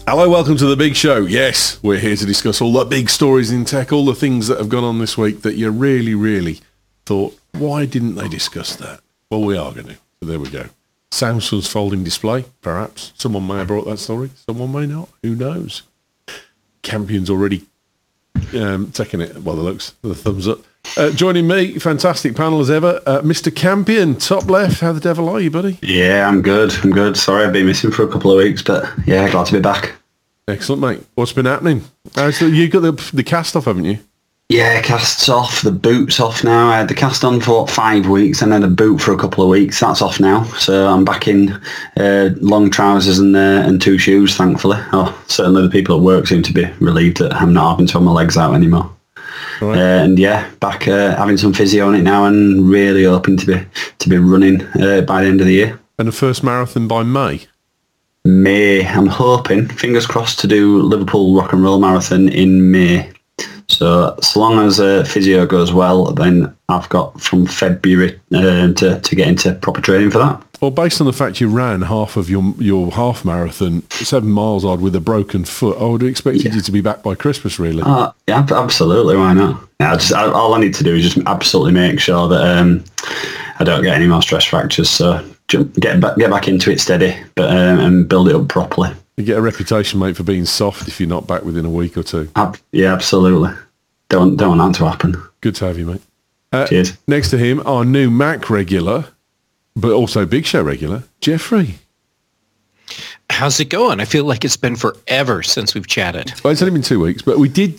Hello, welcome to the big show. Yes, we're here to discuss all the big stories in tech, all the things that have gone on this week that you really, really thought, why didn't they discuss that? Well, we are going to. So there we go. Samsung's folding display, perhaps. Someone may have brought that story. Someone may not. Who knows? Campion's already taking it, by the looks, the thumbs up. Joining me, fantastic panel as ever, Mr. Campion, top left. How the devil are you, buddy? Yeah, I'm good. Sorry I've been missing for a couple of weeks, but yeah, glad to be back. Excellent, mate. What's been happening? You got the cast off, haven't you? Yeah, cast's off. The boot's off now. I had the cast on for 5 weeks and then the boot for a couple of weeks. That's off now. So I'm back in long trousers and 2 shoes, thankfully. Oh, certainly the people at work seem to be relieved that I'm not having to have my legs out anymore. Right. And yeah, back having some physio on it now and really hoping to be running by the end of the year. And the first marathon by May? May. I'm hoping, fingers crossed, to do Liverpool Rock and Roll Marathon in May. So long as physio goes well, then I've got from February to get into proper training for that. Well, based on the fact you ran half of your half marathon, 7 miles odd with a broken foot, I would have expected you to be back by Christmas, really. Yeah, absolutely. Why not? Yeah, all I need to do is just absolutely make sure that I don't get any more stress fractures. So get back into it steady, but and build it up properly. You get a reputation, mate, for being soft if you're not back within a week or two. Yeah, absolutely. Don't want that to happen. Good to have you, mate. Cheers. Next to him, our new Mac regular, but also Big Show regular, Jeffrey. How's it going? I feel like it's been forever since we've chatted. Well, it's only been 2 weeks, but we did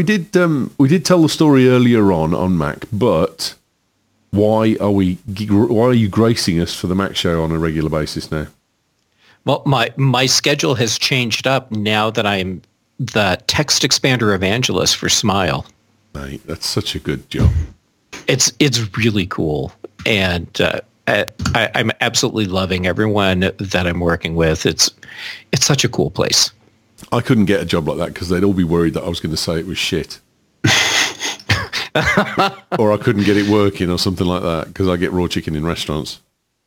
tell the story earlier on Mac. But why are you gracing us for the Mac show on a regular basis now? Well, my schedule has changed up now that I'm the text expander evangelist for Smile. Mate, that's such a good job. It's really cool, and I'm absolutely loving everyone that I'm working with. It's such a cool place. I couldn't get a job like that because they'd all be worried that I was going to say it was shit. Or I couldn't get it working or something like that because I get raw chicken in restaurants.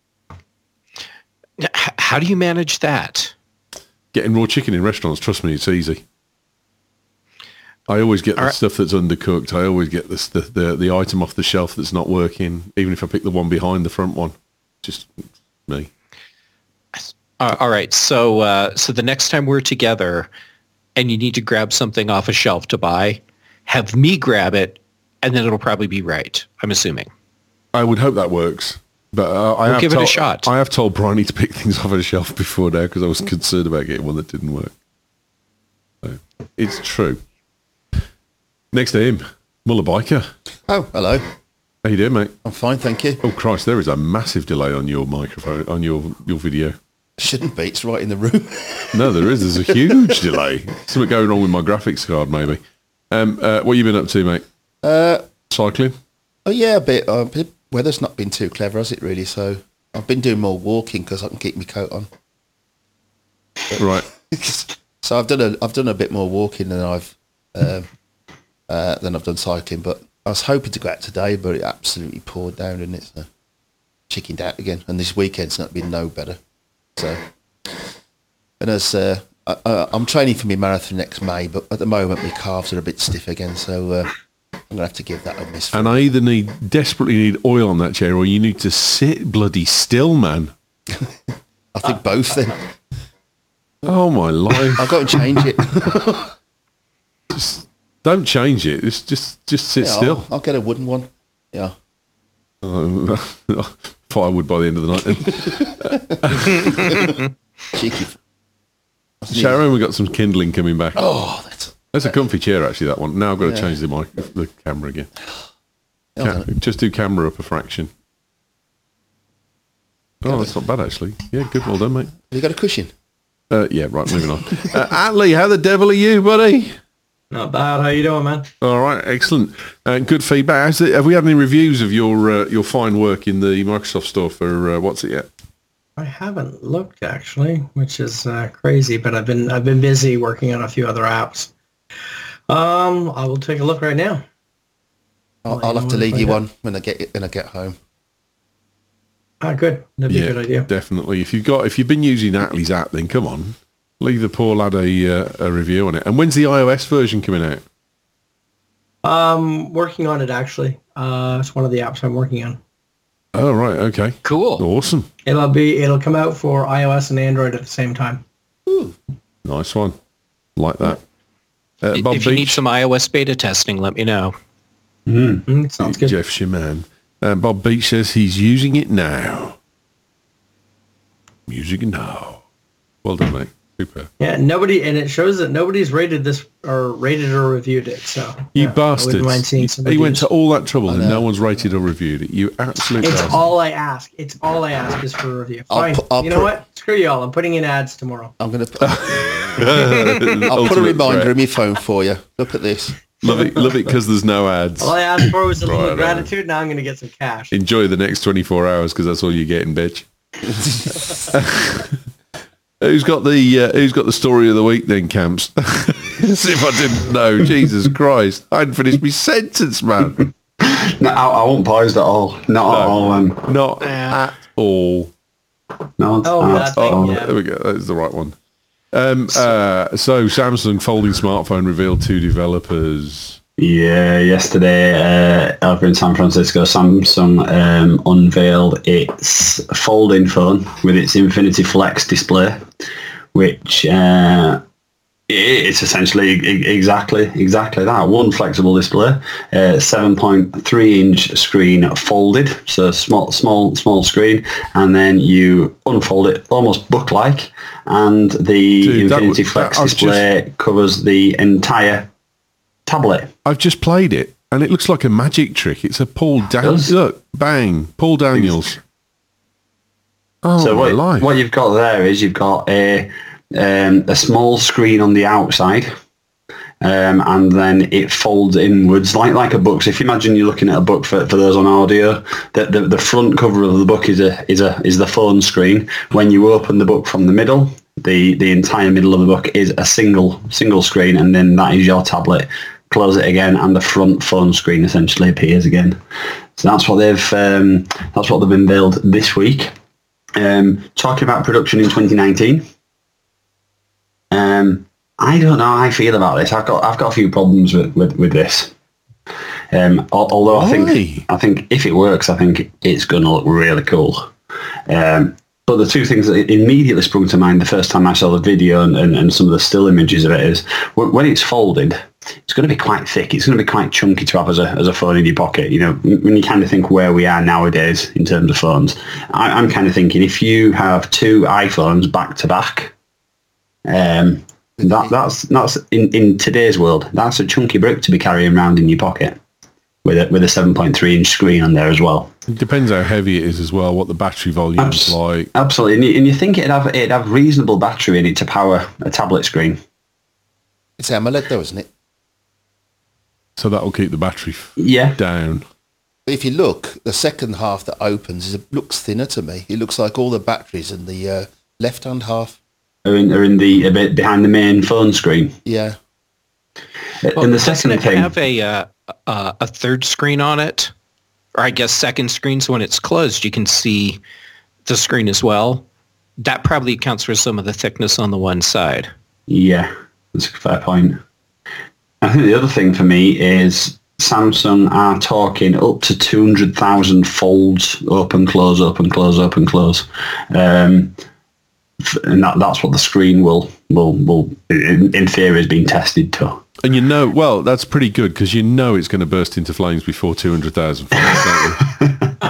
How do you manage that? Getting raw chicken in restaurants, trust me, it's easy. I always get the stuff that's undercooked. I always get the item off the shelf that's not working, even if I pick the one behind the front one. Just me. All right. So the next time we're together and you need to grab something off a shelf to buy, have me grab it, and then it'll probably be right, I'm assuming. I would hope that works. But we'll give it a shot. I have told Bryony to pick things off a shelf before now because I was concerned about getting one that didn't work. So, it's true. Next to him, Muller Biker. Oh, hello. How you doing, mate? I'm fine, thank you. Oh, Christ, there is a massive delay on your microphone, on your video. Shouldn't be, it's right in the room. No, there is. There's a huge delay. Something going wrong with my graphics card, maybe. What you been up to, mate? Cycling? Oh, yeah, a bit. Weather's not been too clever, has it, really? So I've been doing more walking because I can keep my coat on. Right. So I've done a bit more walking than I've done cycling, but I was hoping to go out today, but it absolutely poured down, and it's chickened out again. And this weekend's not been no better. So, and as I'm training for my marathon next May, but at the moment my calves are a bit stiff again, so I'm gonna have to give that a miss. And I either desperately need oil on that chair, or you need to sit bloody still, man. I think both. Then. Oh my life! I've got to change it. Just don't change it. Just sit still. I'll get a wooden one. Yeah. Firewood by the end of the night. Cheeky. Sharon, we got some kindling coming back. Oh, that's a comfy chair, actually. That one. Now I've got to change the camera again. Just do camera up a fraction. Oh, that's not bad, actually. Yeah, good. Well done, mate. Have you got a cushion? Yeah, right. Moving on. Atlee, how the devil are you, buddy? Not bad. How you doing, man? All right, excellent. Good feedback. Have we had any reviews of your fine work in the Microsoft Store for what's it yet? I haven't looked actually, which is crazy. But I've been busy working on a few other apps. I will take a look right now. I'll have to leave you one when I get home. Ah, good. That'd be a good idea. Definitely. If you've been using Atlee's app, then come on. Leave the poor lad a review on it. And when's the iOS version coming out? Working on it actually. It's one of the apps I'm working on. Oh, right. Okay. Cool. Awesome. It'll come out for iOS and Android at the same time. Ooh. Nice one. Like that. Bob If you need Beach, some iOS beta testing, let me know. Sounds good. Jeff's your man. Bob Beach says he's using it now. Music now. Well done, mate. Super. Yeah, it shows that nobody's rated this or reviewed it. So You yeah, I bastards. wouldn't mind seeing some He went reviews. to all that trouble and no one's rated or reviewed it. You absolute It's bastard. all I ask. It's all I ask is for a review. Fine. I'll You know what? Screw you all. I'm putting in ads tomorrow. I'm going to I'll put a reminder in my phone for you. Look at this. Love it because there's no ads. All I asked for was a little Right, gratitude. Now I'm going to get some cash. Enjoy the next 24 hours because that's all you're getting, bitch. Who's got the story of the week then, Camps? As if I didn't know. Jesus Christ. I hadn't finished my sentence, man. No, I won't paused at all. Not at all. Not at all. No, Oh, that thing, Oh, yeah. there we go. That's the right one. So Samsung folding smartphone revealed to developers. Yeah, yesterday over in San Francisco, Samsung unveiled its folding phone with its Infinity Flex display, which it's essentially exactly that. One flexible display, 7.3-inch screen folded, so small screen, and then you unfold it almost book-like, and the Dude, Infinity Flex display covers the entire tablet. I've just played it, and it looks like a magic trick. It's a Paul Daniels. Look, bang, Paul Daniels. Oh, So my life. what you've got there is you've got a small screen on the outside, and then it folds inwards like a book. So if you imagine you're looking at a book for those on audio, the front cover of the book is the phone screen. When you open the book from the middle, the entire middle of the book is a single screen, and then that is your tablet. Close it again, and the front phone screen essentially appears again. So that's what they've unveiled this week. Talking about production in 2019. I don't know how I feel about this. I've got a few problems with this. Although I think if it works, I think it's going to look really cool. But the two things that immediately sprung to mind the first time I saw the video and some of the still images of it is when it's folded, it's going to be quite thick. It's going to be quite chunky to have as a phone in your pocket. You know, when you kind of think where we are nowadays in terms of phones, I'm kind of thinking if you have two iPhones back to back, that's in today's world, that's a chunky brick to be carrying around in your pocket with a 7.3-inch screen on there as well. It depends how heavy it is as well, what the battery volume is like. Absolutely, and you think it'd have reasonable battery in it to power a tablet screen. It's AMOLED though, isn't it? So that'll keep the battery down. But if you look, the second half that opens looks thinner to me. It looks like all the batteries in the left-hand half are in the a bit behind the main phone screen. Yeah. And the second thing, have a third screen on it, or I guess second screen. So when it's closed, you can see the screen as well. That probably accounts for some of the thickness on the one side. Yeah, that's a fair point. I think the other thing for me is Samsung are talking up to 200,000 folds, open, close, open, close, open, close. And that's what the screen will in theory is being tested to. And well, that's pretty good because it's going to burst into flames before 200,000 flames, don't you?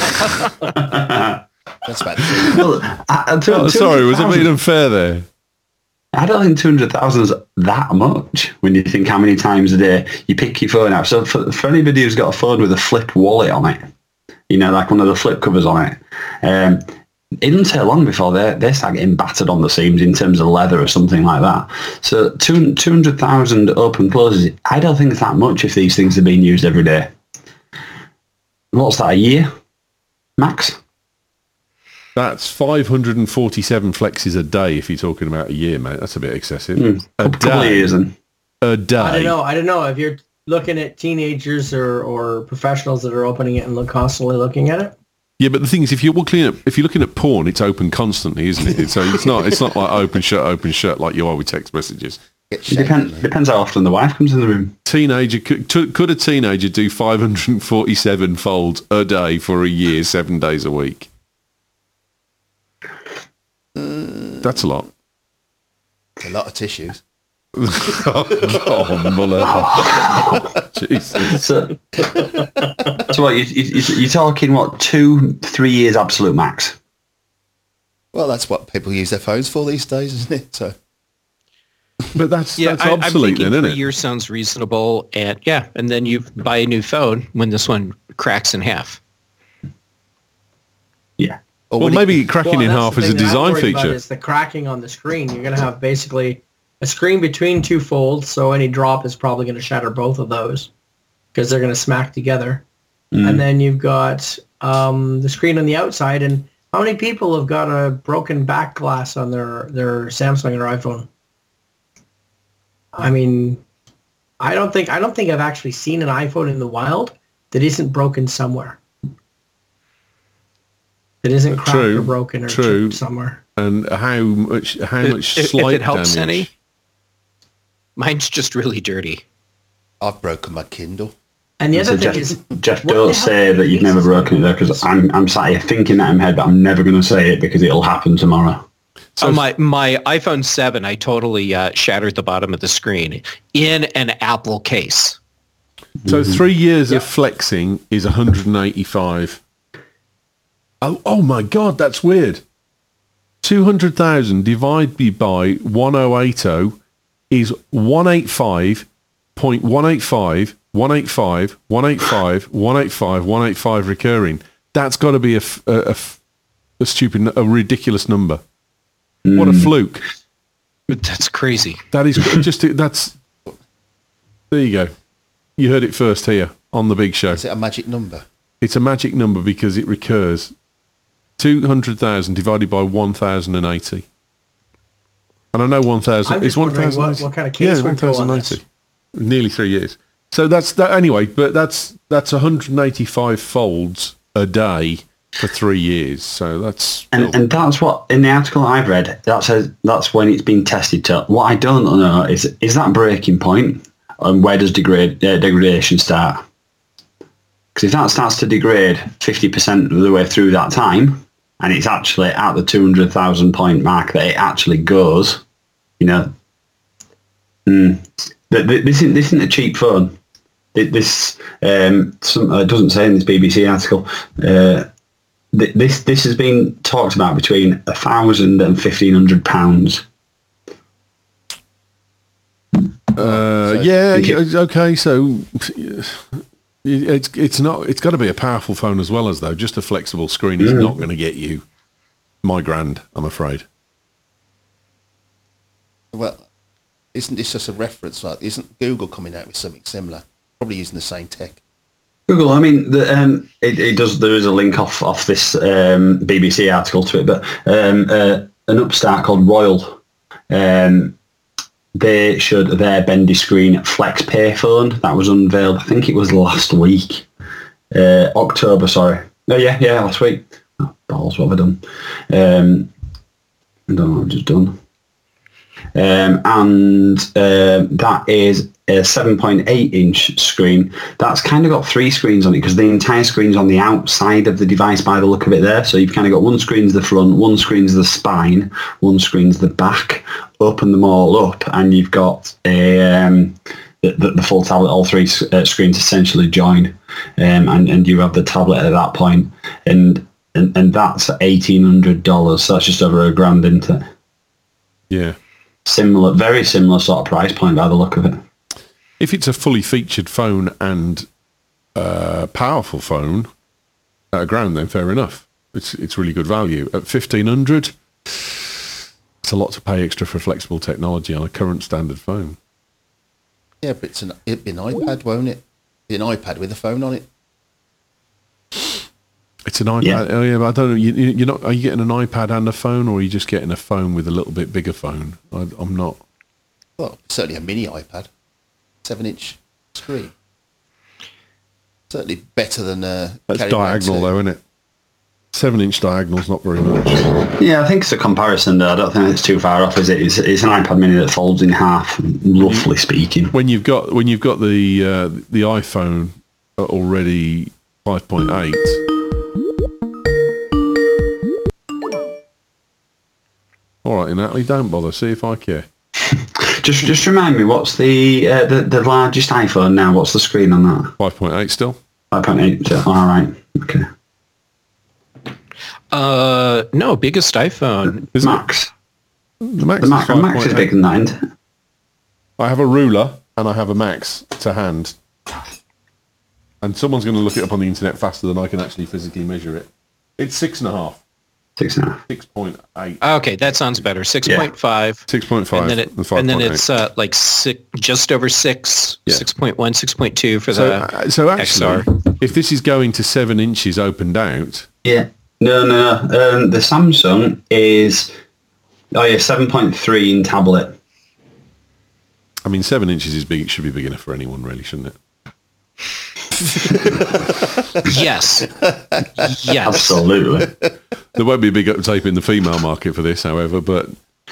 That's about Sorry, was it being unfair there? I don't think 200,000 is that much when you think how many times a day you pick your phone out. So for anybody who's got a phone with a flip wallet on it, like one of the flip covers on it, it doesn't take long before they start getting battered on the seams in terms of leather or something like that. So 200,000 open closes, I don't think it's that much if these things are being used every day. What's that, a year? Max? That's 547 flexes a day if you're talking about a year, mate. That's a bit excessive. A couple of years then. A day. I don't know if you're looking at teenagers or professionals that are opening it and constantly looking at it. Yeah, but the thing is, if you're looking at porn, it's open constantly, isn't it? So it's not like open shut like you are with text messages. It depends how often the wife comes in the room. Teenager could a teenager do 547 folds a day for a year, 7 days a week? That's a lot. A lot of tissues. Oh, Muller. Jesus. So what, you're talking, what, 2-3 years absolute max? Well, that's what people use their phones for these days, isn't it? So, But that's I'm obsolete thinking then, isn't 3 it? years sounds reasonable, and then you buy a new phone when this one cracks in half. Yeah. Well, maybe cracking in that's half the is a thing that I'm design worried about feature. is the cracking on the screen. You're going to have basically a screen between two folds, so any drop is probably going to shatter both of those because they're going to smack together. And then you've got the screen on the outside. And how many people have got a broken back glass on their Samsung or iPhone? I mean, I don't think I've actually seen an iPhone in the wild that isn't broken somewhere. That isn't cracked or broken or chipped somewhere. And how much If slight it helps damage? any, mine's just really dirty. I've broken my Kindle. And the other So thing is, Jeff, what don't the hell say that you've never cases broken it there, because I'm sat here thinking that in my head, but I'm never going to say it because it'll happen tomorrow. So my iPhone 7, I totally shattered the bottom of the screen in an Apple case. So 3 years of flexing is 185. Oh my God, that's weird. 200,000 divided by 1080 is 185.185, 185, 185, 185, 185 recurring. That's got to be a ridiculous number. What a fluke. But that's crazy. That is that's. There you go. You heard it first here on the big show. Is it a magic number? It's a magic number because it recurs. 200,000 divided by 1,080. And I know 1,000. I'm It's just wondering 1,080. what kind of case would go on 1,080. Nearly 3 years. So that's that anyway. But that's 185 folds a day for 3 years. So that's And that's what, in the article I've read, that says that's when it's been tested to. What I don't know is that breaking point, and where does degradation start? Because if that starts to degrade 50% of the way through that time, and it's actually at the 200,000 point mark that it actually goes, this isn't a cheap phone. This doesn't say in this BBC article. This has been talked about between £1,000 and £1,500. Okay. So it's not. It's got to be a powerful phone as well as though. Just a flexible screen is not going to get you my grand. I'm afraid. Well, isn't this just a reference? Like, isn't Google coming out with something similar? Probably using the same tech. Google, I mean, it does. There is a link off this BBC article to it, but an upstart called Royal, they showed their bendy screen Flex Pay phone that was unveiled. I think it was last week, October. Sorry. Oh yeah, last week. Oh, balls, what have I done? I don't know what I've just done. That is a 7.8 inch screen. That's kind of got three screens on it because the entire screen's on the outside of the device by the look of it there. So you've kind of got one screen's the front, one screen's the spine, one screen's the back. Open them all up and you've got the full tablet, all three screens essentially join, and you have the tablet at that point, and that's $1,800. So that's just over $1,000, isn't it? Yeah. Similar, very similar sort of price point by the look of it. If it's a fully featured phone and powerful phone at £1,000, then fair enough. It's really good value. At $1,500, it's a lot to pay extra for flexible technology on a current standard phone. Yeah, but it'd be an iPad, won't it? Be an iPad with a phone on it. It's an iPad. Yeah. Oh yeah, but I don't know. You're not. Are you getting an iPad and a phone, or are you just getting a phone with a little bit bigger phone? I'm not. Well, certainly a mini iPad, 7-inch screen. Certainly better than That's carrying around diagonal, though, isn't it? 7-inch diagonal's not very much. Yeah, I think it's a comparison though. I don't think it's too far off, is it? It's an iPad Mini that folds in half, roughly speaking. When you've got the iPhone already 5.8. All right, Natalie, don't bother. See if I care. Just remind me, what's the largest iPhone now? What's the screen on that? 5.8 still. 5.8. All right. Okay. No, biggest iPhone. Is Max. The Max, The Max is bigger than that, isn't it? I have a ruler and I have a Max to hand. And someone's going to look it up on the internet faster than I can actually physically measure it. It's 6.5. 6.5. 6.8. Okay, that sounds better. 6.5. 6.5 and then it's like just over 6, Yeah. 6.1, 6.2 for the So actually, XR. if this is going to 7 inches opened out, Yeah. No. The Samsung is 7.3 in tablet. I mean, 7 inches is big. It should be big enough for anyone, really, shouldn't it? Yes. Yes. Absolutely. There won't be a big uptake in the female market for this, however, but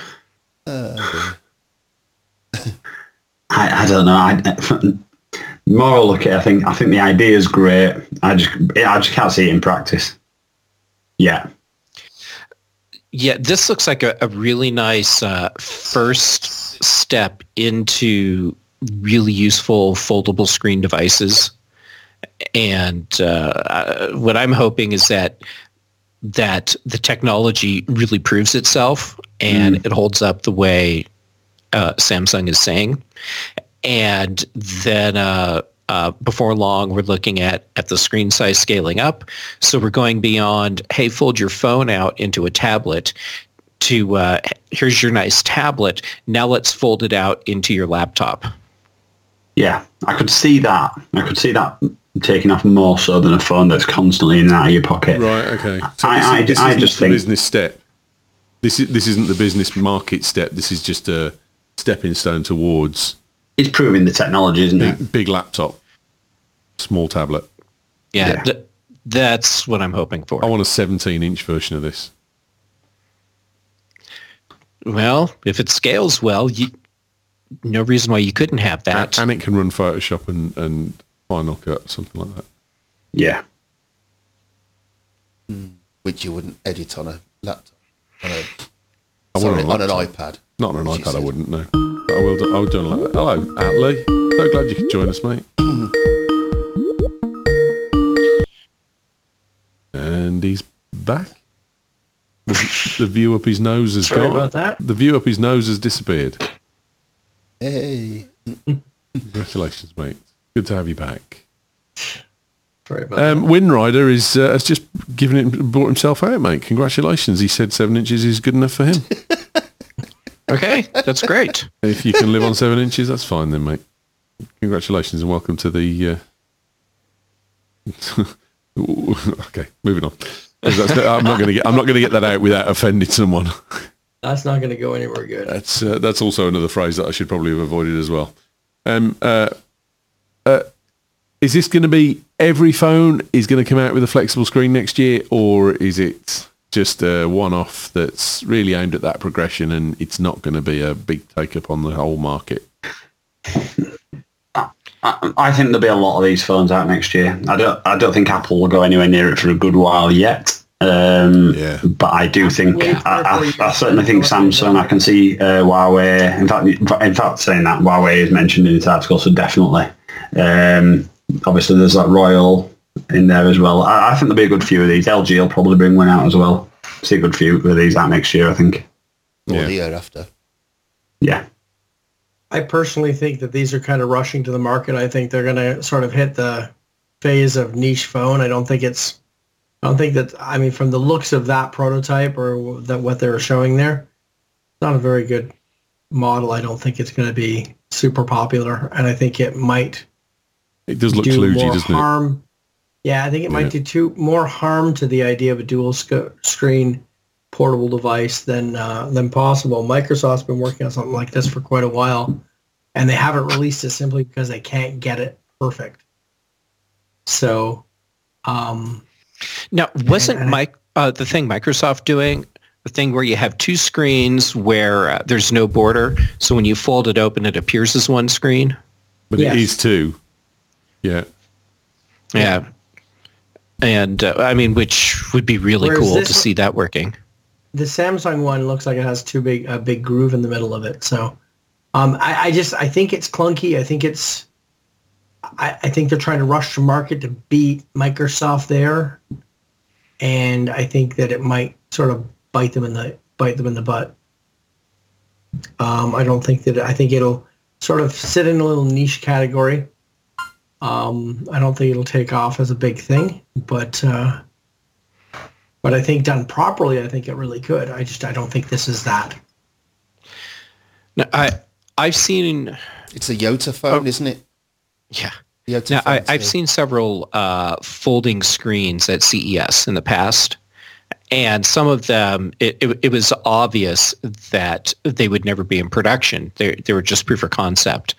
I don't know. More look at it, I think the idea is great. I just can't see it in practice. Yeah. Yeah, this looks like a really nice first step into really useful foldable screen devices. And what I'm hoping is that the technology really proves itself and it holds up the way Samsung is saying. And then before long, we're looking at the screen size scaling up. So we're going beyond, hey, fold your phone out into a tablet to here's your nice tablet. Now let's fold it out into your laptop. Yeah, I could see that. Taking off more so than a phone that's constantly in and out of your pocket. right, okay. So I this just isn't the think business step. This isn't the business market step. This is just a stepping stone towards it's proving the technology, isn't it? big laptop, small tablet. Yeah, Yeah. that's what I'm hoping for. I want a 17-inch version of this. Well, if it scales well, no reason why you couldn't have that. And it can run Photoshop and Final Cut, something like that. Yeah. Which you wouldn't edit on a laptop. On I want it on an laptop. iPad. Not on an She iPad, I said. wouldn't, no. But I would do on a Hello, Atlee. So glad you could join us, mate. And he's back. The view up his nose has Sorry gone. about that. The view up his nose has disappeared. Hey. Congratulations, mate. Good to have you back. Sorry about that. Windrider has just brought himself out, mate. Congratulations. He said 7 inches is good enough for him. Okay, that's great. If you can live on 7 inches, that's fine then, mate. Congratulations and welcome to the... Okay, moving on. I'm not going to get that out without offending someone. That's not going to go anywhere good. That's also another phrase that I should probably have avoided as well. Is this going to be every phone is going to come out with a flexible screen next year, or is it just a one-off that's really aimed at that progression and it's not going to be a big take-up on the whole market? I think there'll be a lot of these phones out next year. I don't think Apple will go anywhere near it for a good while yet. But I do think I certainly think Samsung. I can see Huawei. In fact, saying that Huawei is mentioned in this article, so definitely. Obviously, there's that Royal in there as well. I think there'll be a good few of these. LG will probably bring one out as well. See a good few of these out next year, I think. Or Yeah. the year after. Yeah. I personally think that these are kind of rushing to the market. I think they're going to sort of hit the phase of niche phone. I don't think that, I mean, from the looks of that prototype or that what they were showing there, not a very good model. I don't think it's going to be super popular. And I think it might It does look do kludgy, more doesn't it? harm. Yeah, I think it might do more harm to the idea of a dual screen portable device than possible. Microsoft's been working on something like this for quite a while, and they haven't released it simply because they can't get it perfect. So, Now, wasn't the thing Microsoft doing, the thing where you have two screens where there's no border, so when you fold it open, it appears as one screen. But Yes. it is two. Yeah. Yeah. And I mean, which would be really Whereas cool this to one- see that working. The Samsung one looks like it has a big groove in the middle of it. So I think it's clunky. I think they're trying to rush to market to beat Microsoft there. And I think that it might sort of bite them in the butt. I think it'll sort of sit in a little niche category. I don't think it'll take off as a big thing, but I think done properly, I think it really could. I don't think this is that. Now, I've seen, It's a Yota phone, isn't it? yeah. Yota Now, phone, I've so- seen several folding screens at CES in the past, and some of them, it was obvious that they would never be in production. They were just proof of concept.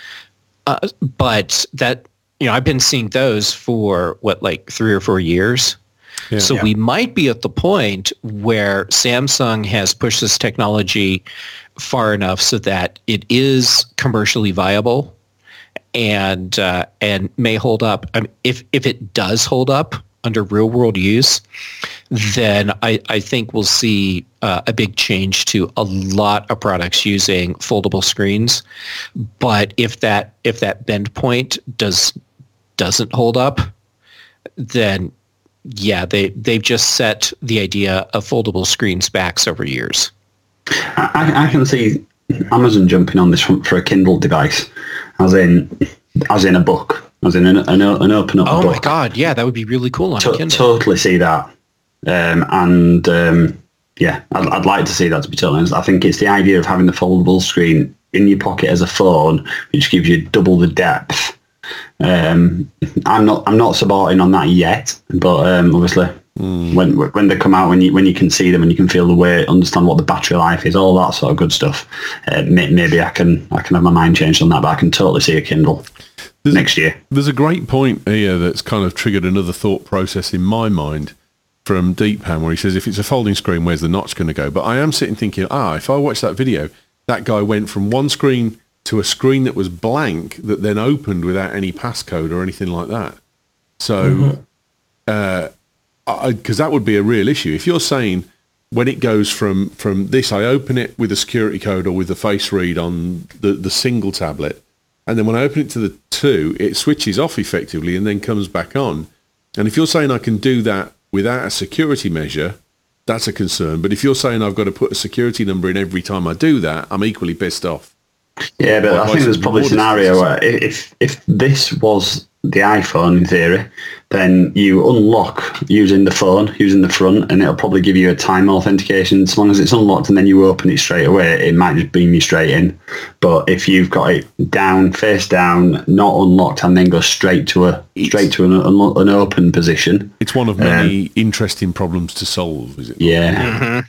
But that, I've been seeing those for, like 3 or 4 years. Yeah. So we might be at the point where Samsung has pushed this technology far enough so that it is commercially viable and may hold up. I mean, if it does hold up under real world use, then I think we'll see a big change to a lot of products using foldable screens. But if that bend point doesn't hold up, then yeah, they've just set the idea of foldable screens back over years. I can see Amazon jumping on this for a Kindle device, as in a book, as in an open up Oh book. my God, yeah, that would be really cool on a Kindle. Totally see that. Yeah, I'd like to see that, to be totally honest. I think it's the idea of having the foldable screen in your pocket as a phone, which gives you double the depth. I'm not supporting on that yet, but obviously when they come out, when you can see them and you can feel the weight, understand what the battery life is, all that sort of good stuff. Maybe I can have my mind changed on that, but I can totally see a Kindle next year. There's a great point here that's kind of triggered another thought process in my mind from Deepan, where he says, if it's a folding screen, where's the notch going to go? But I am sitting thinking, if I watch that video, that guy went from one screen to a screen that was blank that then opened without any passcode or anything like that. So, because that would be a real issue. If you're saying when it goes from this, I open it with a security code or with a face read on the single tablet, and then when I open it to the 2, it switches off effectively and then comes back on. And if you're saying I can do that without a security measure, that's a concern. But if you're saying I've got to put a security number in every time I do that, I'm equally pissed off. Yeah, but I think there's probably a More scenario where if this was the iPhone in theory, then you unlock using the phone, using the front, and it'll probably give you a time authentication. As long as it's unlocked and then you open it straight away, it might just beam you straight in. But if you've got it down, face down, not unlocked, and then go straight to an open position, It's one of many interesting problems to solve, is it? yeah.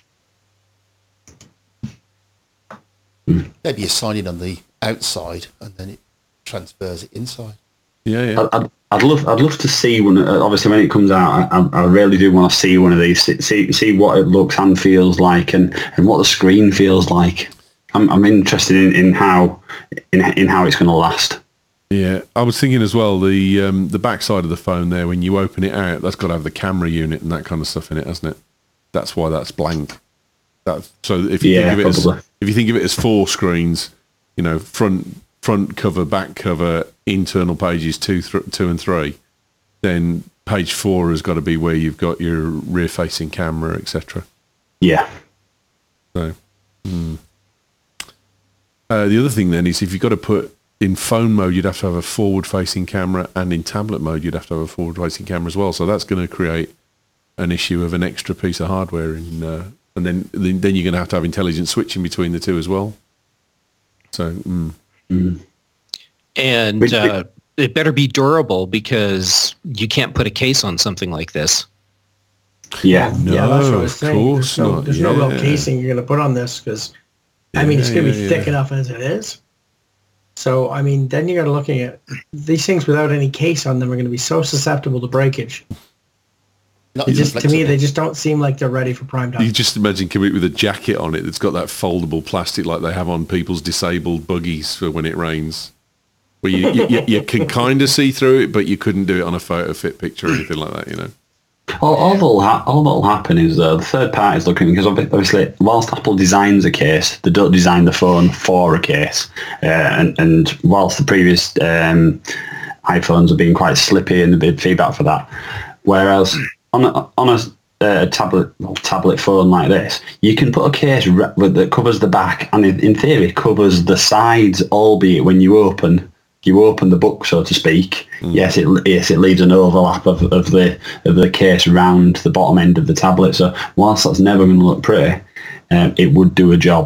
Maybe you sign in on the outside and then it transfers it inside. Yeah. I'd love to see one. Obviously, when it comes out, I really do want to see one of these. See what it looks and feels like, and what the screen feels like. I'm interested in how it's going to last. Yeah, I was thinking as well, the backside of the phone there, when you open it out, that's got to have the camera unit and that kind of stuff in it, hasn't it? That's why that's blank. So if you think of it as 4 screens, front cover, back cover, internal pages 2 and 3, then page 4 has got to be where you've got your rear-facing camera, etc. Yeah. So, the other thing then is if you've got to put in phone mode, you'd have to have a forward-facing camera, and in tablet mode, you'd have to have a forward-facing camera as well. So that's going to create an issue of an extra piece of hardware, and then you're going to have intelligent switching between the two as well. So, And it better be durable because you can't put a case on something like this. Yeah. Yeah, that's what I was saying. course not. There's no real Yeah. casing you're going to put on this because, it's going to be thick enough as it is. So, then you're going to looking at these things without any case on them are going to be so susceptible to breakage. Not It even just, to me, flexible. they just don't seem like they're ready for prime You time. just imagine coming with a jacket on it that's got that foldable plastic like they have on people's disabled buggies for when it rains. Where you can kind of see through it, but you couldn't do it on a photo fit picture or anything like that, you know. All that'll happen is the third party's looking, because obviously whilst Apple designs a case, they don't design the phone for a case. And whilst the previous iPhones have been quite slippy and a bit of feedback for that, whereas on a tablet phone like this, you can put a case that covers the back and in theory covers the sides, albeit when you open the book, so to speak. Yes, it leaves an overlap of the case around the bottom end of the tablet. So whilst that's never going to look pretty, it would do a job.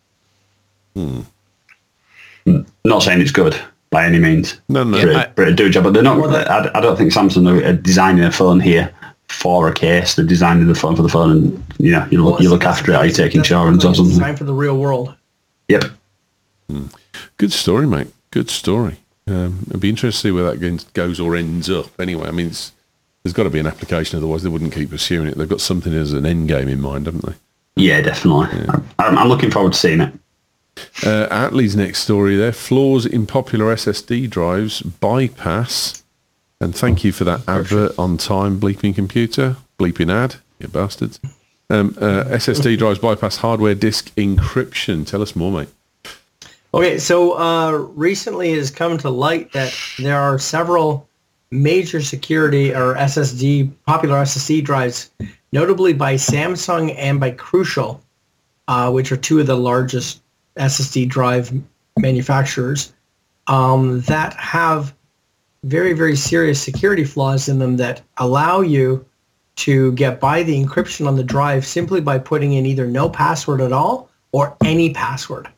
Not saying it's good by any means. No. But it'd do a job. But they're not. I don't think Samsung are designing a phone here for a case. They're designing the phone for the phone, and you look after it. Are you taking insurance or something? Designed for the real world. Yep. Good story, mate. Good story. It'd be interesting to see where that goes or ends up. Anyway, I mean, there's got to be an application, otherwise they wouldn't keep pursuing it. They've got something as an end game in mind, haven't they? Yeah, definitely. Yeah. I'm looking forward to seeing it. Atlee's next story there. Flaws in popular SSD drives bypass. And thank you for that advert on time, bleeping computer. Bleeping ad, you bastards. SSD drives bypass hardware disk encryption. Tell us more, mate. Okay, so recently it has come to light that there are several major security or popular SSD drives, notably by Samsung and by Crucial, which are two of the largest SSD drive manufacturers, that have very, very serious security flaws in them that allow you to get by the encryption on the drive simply by putting in either no password at all or any password.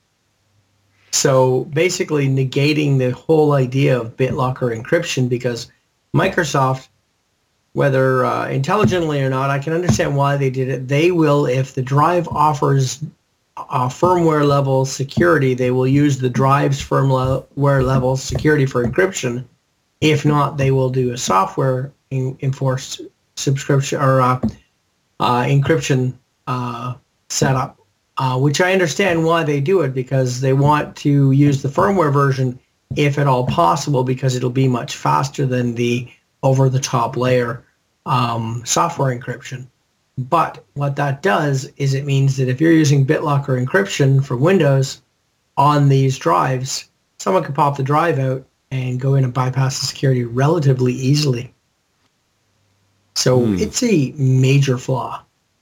So basically negating the whole idea of BitLocker encryption, because Microsoft, whether intelligently or not, I can understand why they did it. They will, if the drive offers firmware level security, they will use the drive's firmware level security for encryption. If not, they will do a software enforced subscription or encryption setup. Which I understand why they do it, because they want to use the firmware version if at all possible, because it'll be much faster than the over-the-top layer software encryption. But what that does is it means that if you're using BitLocker encryption for Windows on these drives, someone could pop the drive out and go in and bypass the security relatively easily. So it's a major flaw.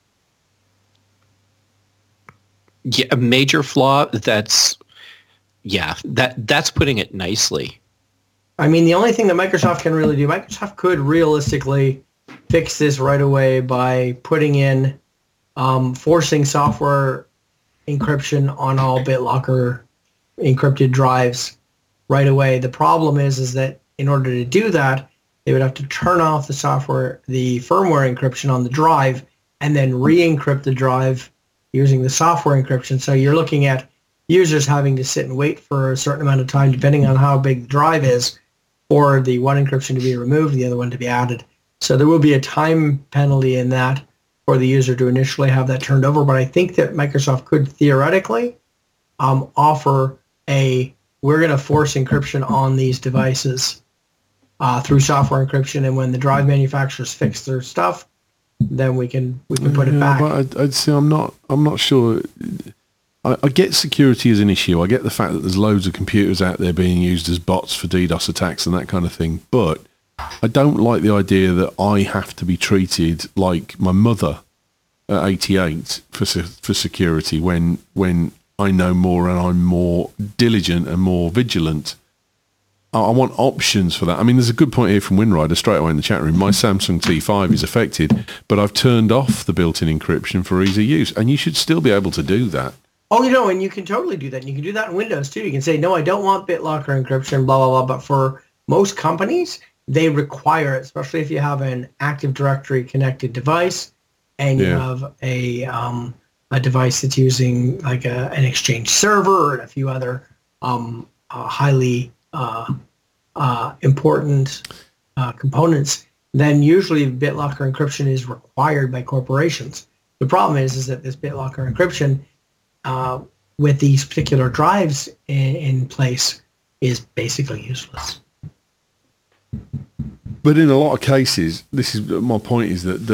Yeah, a major flaw. That's putting it nicely. I mean, the only thing that Microsoft can really do, Microsoft could realistically fix this right away by putting in, forcing software encryption on all BitLocker encrypted drives right away. The problem is that in order to do that, they would have to turn off the firmware encryption on the drive, and then re-encrypt the drive using the software encryption. So you're looking at users having to sit and wait for a certain amount of time, depending on how big the drive is, for the one encryption to be removed, the other one to be added. So there will be a time penalty in that for the user to initially have that turned over. But I think that Microsoft could theoretically offer we're going to force encryption on these devices through software encryption, and when the drive manufacturers fix their stuff, then we can put it back. But I'd say I'm not sure. I get security as an issue. I get the fact that there's loads of computers out there being used as bots for DDoS attacks and that kind of thing. But I don't like the idea that I have to be treated like my mother at 88 for security when I know more and I'm more diligent and more vigilant. I want options for that. I mean, there's a good point here from Winrider straight away in the chat room. My Samsung T5 is affected, but I've turned off the built-in encryption for easy use, and you should still be able to do that. Oh, and you can totally do that. And you can do that in Windows too. You can say, no, I don't want BitLocker encryption, blah, blah, blah. But for most companies, they require it, especially if you have an Active Directory connected device and you have a device that's using like an Exchange server and a few other highly important components. then usually BitLocker encryption is required by corporations. The problem is that this BitLocker encryption with these particular drives in place is basically useless. But in a lot of cases, this is my point: is that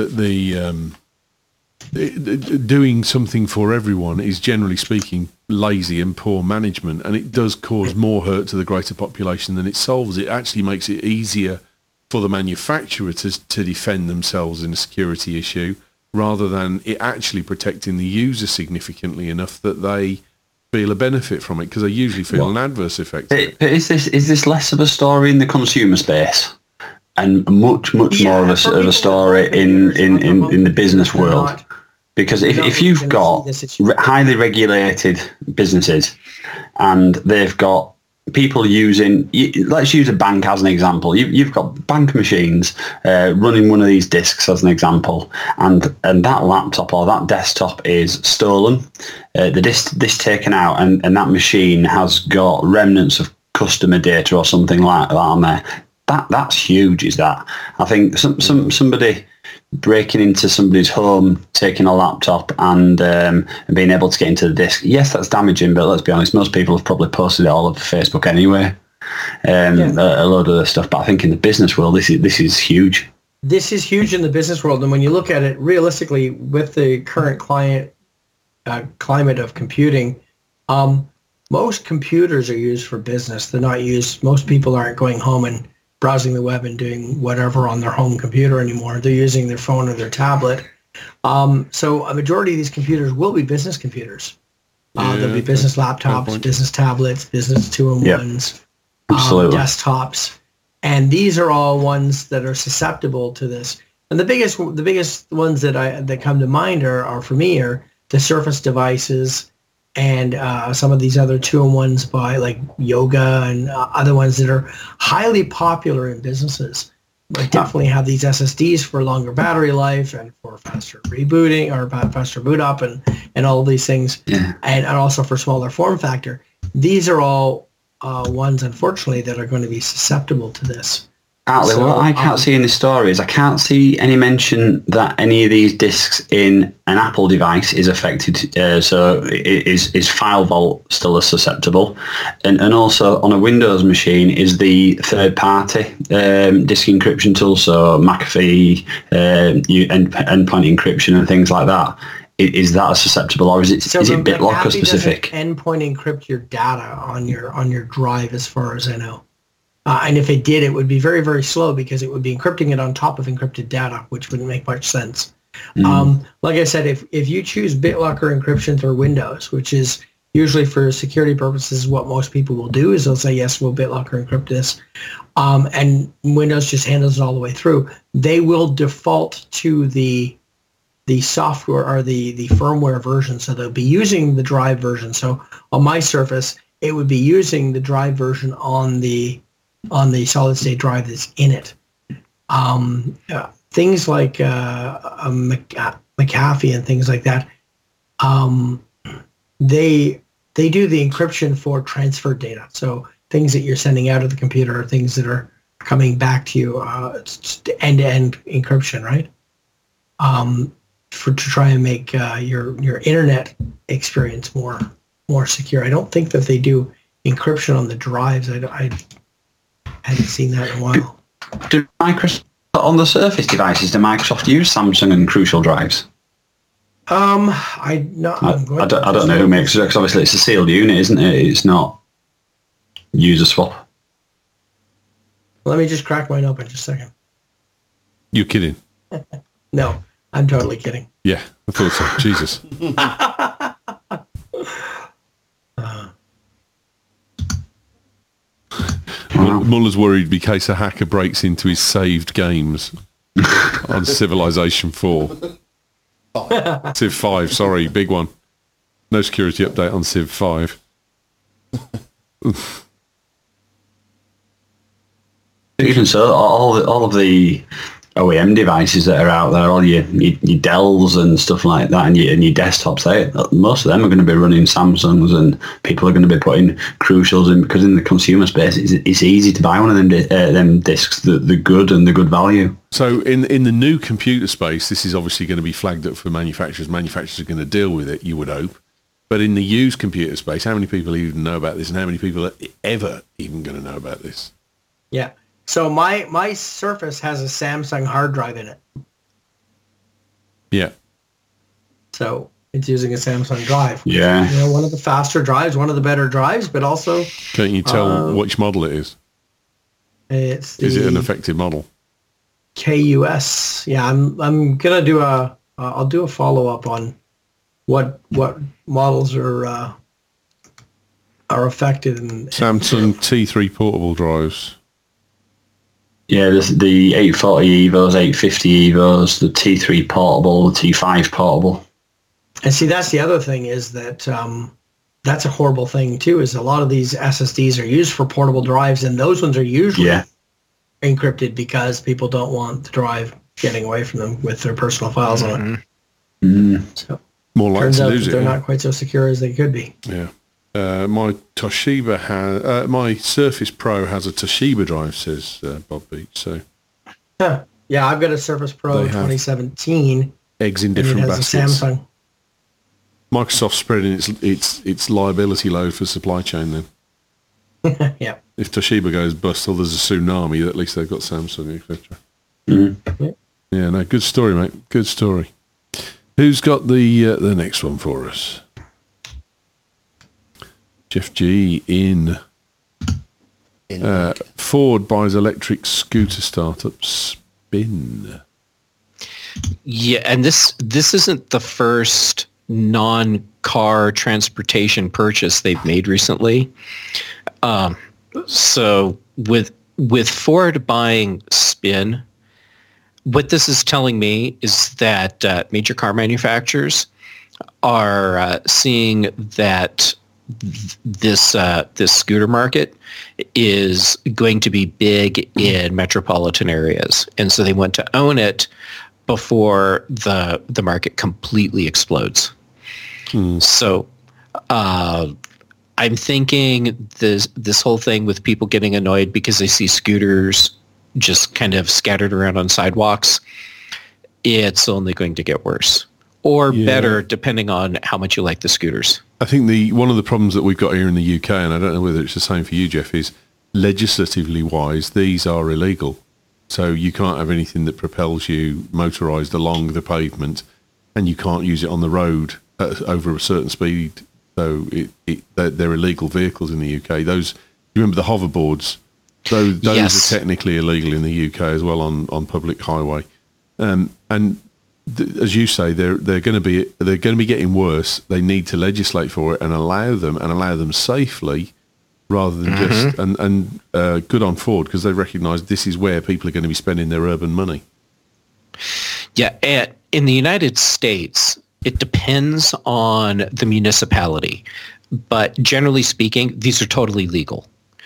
doing something for everyone is, generally speaking, lazy and poor management, and it does cause more hurt to the greater population than it solves. It actually makes it easier for the manufacturer to defend themselves in a security issue, rather than it actually protecting the user significantly enough that they feel a benefit from it, because they usually feel an adverse effect. But is this less of a story in the consumer space, and much more of a story in the business world? Because if you've got highly regulated businesses and they've got people using, let's use a bank as an example. You've got bank machines running one of these disks as an example, and that laptop or that desktop is stolen, the disk taken out, and that machine has got remnants of customer data or something like that on there. That's huge, is that? I think somebody breaking into somebody's home, taking a laptop and being able to get into the disk. Yes, that's damaging, but let's be honest, most people have probably posted it all over Facebook anyway. A load of this stuff. But I think in the business world, this is huge. This is huge in the business world, and when you look at it realistically, with the current climate of computing, most computers are used for business. They're not used. Most people aren't going home and browsing the web and doing whatever on their home computer anymore. They're using their phone or their tablet. So a majority of these computers will be business computers. There'll be business laptops, business tablets, business two-in-ones, desktops. And these are all ones that are susceptible to this. And the biggest ones that come to mind are for me are the Surface devices, and some of these other two-in-ones by like Yoga and other ones that are highly popular in businesses. But definitely have these SSDs for longer battery life and for faster rebooting or faster boot up and all of these things, and also for smaller form factor. These are all ones, unfortunately, that are going to be susceptible to this. What I can't see in the story is I can't see any mention that any of these disks in an Apple device is affected. So is FileVault still susceptible? And also on a Windows machine is the third-party disk encryption tool, so McAfee, endpoint encryption and things like that. Is that susceptible, or is it BitLocker specific? Endpoint encrypt your data on your drive, as far as I know. And if it did, it would be very, very slow because it would be encrypting it on top of encrypted data, which wouldn't make much sense. Like I said, if you choose BitLocker encryption through Windows, which is usually for security purposes, what most people will do is they'll say, yes, we'll BitLocker encrypt this. And Windows just handles it all the way through. They will default to the software or the firmware version. So they'll be using the drive version. So on my Surface, it would be using the drive version on the solid state drive that's in it. Things like McAfee and things like that, they do the encryption for transferred data. So things that you're sending out of the computer are things that are coming back to you, end-to-end encryption, right? To try and make your internet experience more secure. I don't think that they do encryption on the drives. I haven't seen that in a while. Do Microsoft, on the Surface devices, do Microsoft use Samsung and Crucial drives? I don't know who makes it, because obviously it's a sealed unit, isn't it? It's not user swap. Let me just crack mine open just a second. You're kidding? No, I'm totally kidding. Yeah, I thought so. Jesus. Muller's worried in case a hacker breaks into his saved games on Civilization 4. Civ 5, sorry, big one. No security update on Civ 5. Even so, all of the OEM devices that are out there, all your Dells and stuff like that, and your desktops, most of them are going to be running Samsungs, and people are going to be putting Crucials in, because in the consumer space, it's easy to buy one of them discs, the good and the good value. So in the new computer space, this is obviously going to be flagged up for manufacturers. Manufacturers are going to deal with it, you would hope. But in the used computer space, how many people even know about this, and how many people are ever even going to know about this? Yeah. So my Surface has a Samsung hard drive in it. Yeah. So it's using a Samsung drive. Yeah. You know, one of the faster drives, one of the better drives, but also... Can't you tell which model it is? Is it an effective model? KUS. Yeah, I'm gonna do I'll do a follow up on what models are affected. Samsung T3 portable drives. Yeah, the 840 EVOs, 850 EVOs, the T3 portable, the T5 portable. And see, that's the other thing, is that that's a horrible thing too, is a lot of these SSDs are used for portable drives, and those ones are usually encrypted because people don't want the drive getting away from them with their personal files on it. Mm. So more likely to lose it. They're not quite so secure as they could be. Yeah. My Toshiba has my Surface Pro has a Toshiba drive, says Bob Beach. So, yeah, I've got a Surface Pro 2017. Eggs in different baskets. It has a Samsung. Microsoft spreading its liability load for supply chain. Then, yeah. If Toshiba goes bust or there's a tsunami, at least they've got Samsung, etc. Mm-hmm. Yeah, no, good story, mate. Good story. Who's got the next one for us? Jeff G in Ford buys electric scooter startup Spin. Yeah, and this isn't the first non-car transportation purchase they've made recently. So with Ford buying Spin, what this is telling me is that major car manufacturers are seeing that this scooter market is going to be big in metropolitan areas, and so they want to own it before the market completely explodes. So I'm thinking this whole thing with people getting annoyed because they see scooters just kind of scattered around on sidewalks, it's only going to get worse or better depending on how much you like the scooters. I think one of the problems that we've got here in the UK, and I don't know whether it's the same for you, Jeff, is legislatively wise, these are illegal. So you can't have anything that propels you motorised along the pavement, and you can't use it on the road over a certain speed. So they're illegal vehicles in the UK. Those, you remember the hoverboards? Those are technically illegal in the UK as well on public highway. As you say, they're going to be getting worse. They need to legislate for it and allow them safely, rather than just and good on Ford, because they recognise this is where people are going to be spending their urban money. Yeah, and in the United States, it depends on the municipality, but generally speaking, these are totally legal.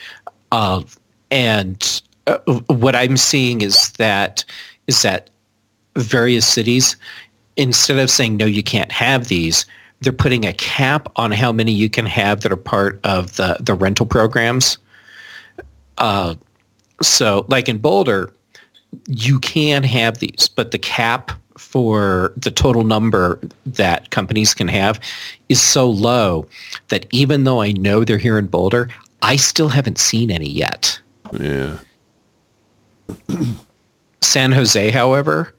And what I'm seeing is that various cities, instead of saying, no, you can't have these, they're putting a cap on how many you can have that are part of the rental programs. So like in Boulder, you can have these, but the cap for the total number that companies can have is so low that even though I know they're here in Boulder, I still haven't seen any yet. Yeah. San Jose, however,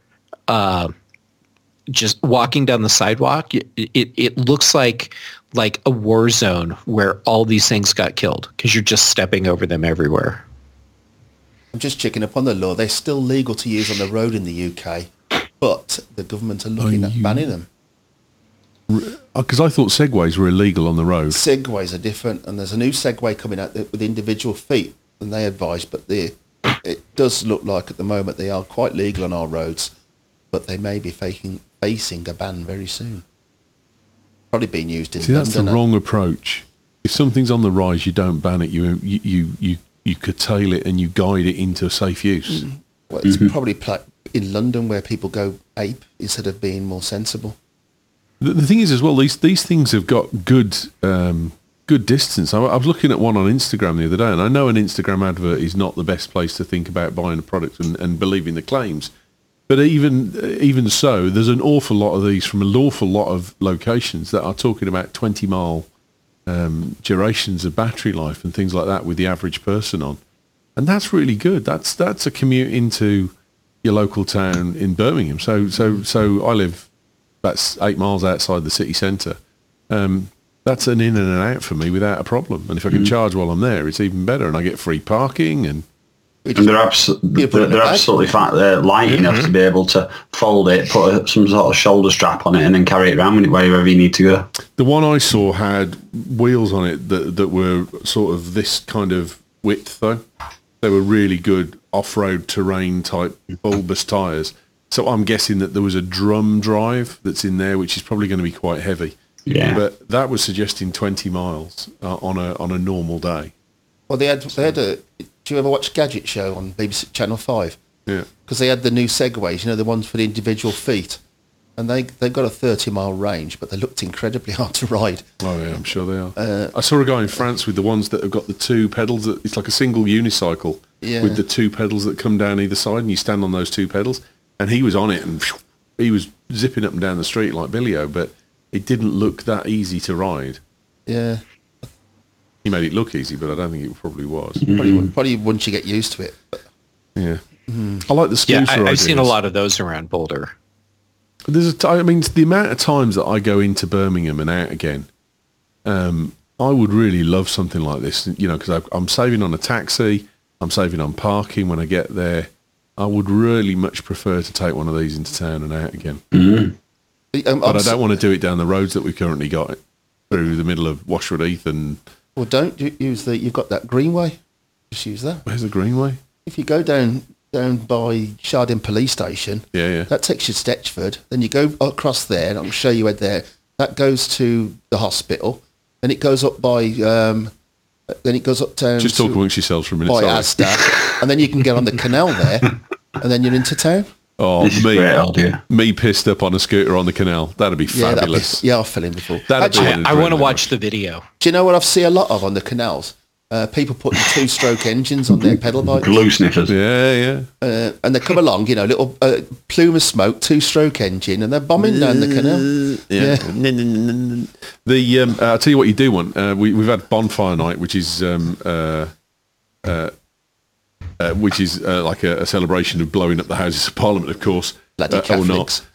just walking down the sidewalk, it looks like a war zone where all these things got killed because you're just stepping over them everywhere. I'm just checking up on the law. They're still legal to use on the road in the UK, but the government are looking at banning them. Because I thought Segways were illegal on the road. Segways are different, and there's a new Segway coming out with individual feet, and they advise, but it does look like at the moment they are quite legal on our roads, but they may be facing a ban very soon. Probably being used in See, that's the wrong approach. If something's on the rise, you don't ban it. You curtail it and you guide it into safe use. Well, it's probably in London where people go ape instead of being more sensible. The thing is as well, these things have got good good distance. I was looking at one on Instagram the other day, and I know an Instagram advert is not the best place to think about buying a product and believing the claims. But even so, there's an awful lot of these from an awful lot of locations that are talking about 20-mile durations of battery life and things like that with the average person on. And that's really good. That's a commute into your local town in Birmingham. So I live about 8 miles outside the city centre. That's an in and an out for me without a problem. And if I can charge while I'm there, it's even better. And I get free parking and they're absolutely light enough to be able to fold it, put some sort of shoulder strap on it, and then carry it around wherever you need to go. The one I saw had wheels on it that were sort of this kind of width, though. They were really good off-road terrain type bulbous tyres. So I'm guessing that there was a drum drive that's in there, which is probably going to be quite heavy. Yeah. But that was suggesting 20 miles on a normal day. Well, they had a... Do you ever watch Gadget Show on BBC Channel 5? Yeah. Because they had the new Segways, the ones for the individual feet. And they've got a 30-mile range, but they looked incredibly hard to ride. Oh, yeah, I'm sure they are. I saw a guy in France with the ones that have got the two pedals. It's like a single unicycle with the two pedals that come down either side, and you stand on those two pedals. And he was on it, and he was zipping up and down the street like Billy-O, but it didn't look that easy to ride. Yeah. He made it look easy, but I don't think it probably was. Probably once you get used to it. But. Yeah. I like the scooter ideas. I've seen a lot of those around Boulder. I mean, the amount of times that I go into Birmingham and out again, I would really love something like this, because I'm saving on a taxi, I'm saving on parking when I get there. I would really much prefer to take one of these into town and out again. Mm-hmm. But I don't want to do it down the roads that we've currently got through the middle of Washwood Heath and... Well, don't use you've got that Greenway. Just use that. Where's the Greenway? If you go down by Sharding Police Station, that takes you to Stetchford. Then you go across there, and I'll show you where there. That goes to the hospital. Then it goes up by... then it goes up down... Just talk amongst yourselves for a minute. By Asda. And then you can get on the canal there, and then you're into town. Oh, me pissed up on a scooter on the canal. That'd be fabulous. I've fell in before. I want to watch the video. Do you know what I've seen a lot of on the canals? People putting two-stroke engines on their pedal bikes. Glue sniffers. Yeah. And they come along, little plume of smoke, two-stroke engine, and they're bombing down the canal. Yeah. I'll tell you what you do want. We've had bonfire night, which is like a celebration of blowing up the Houses of Parliament, of course, or not.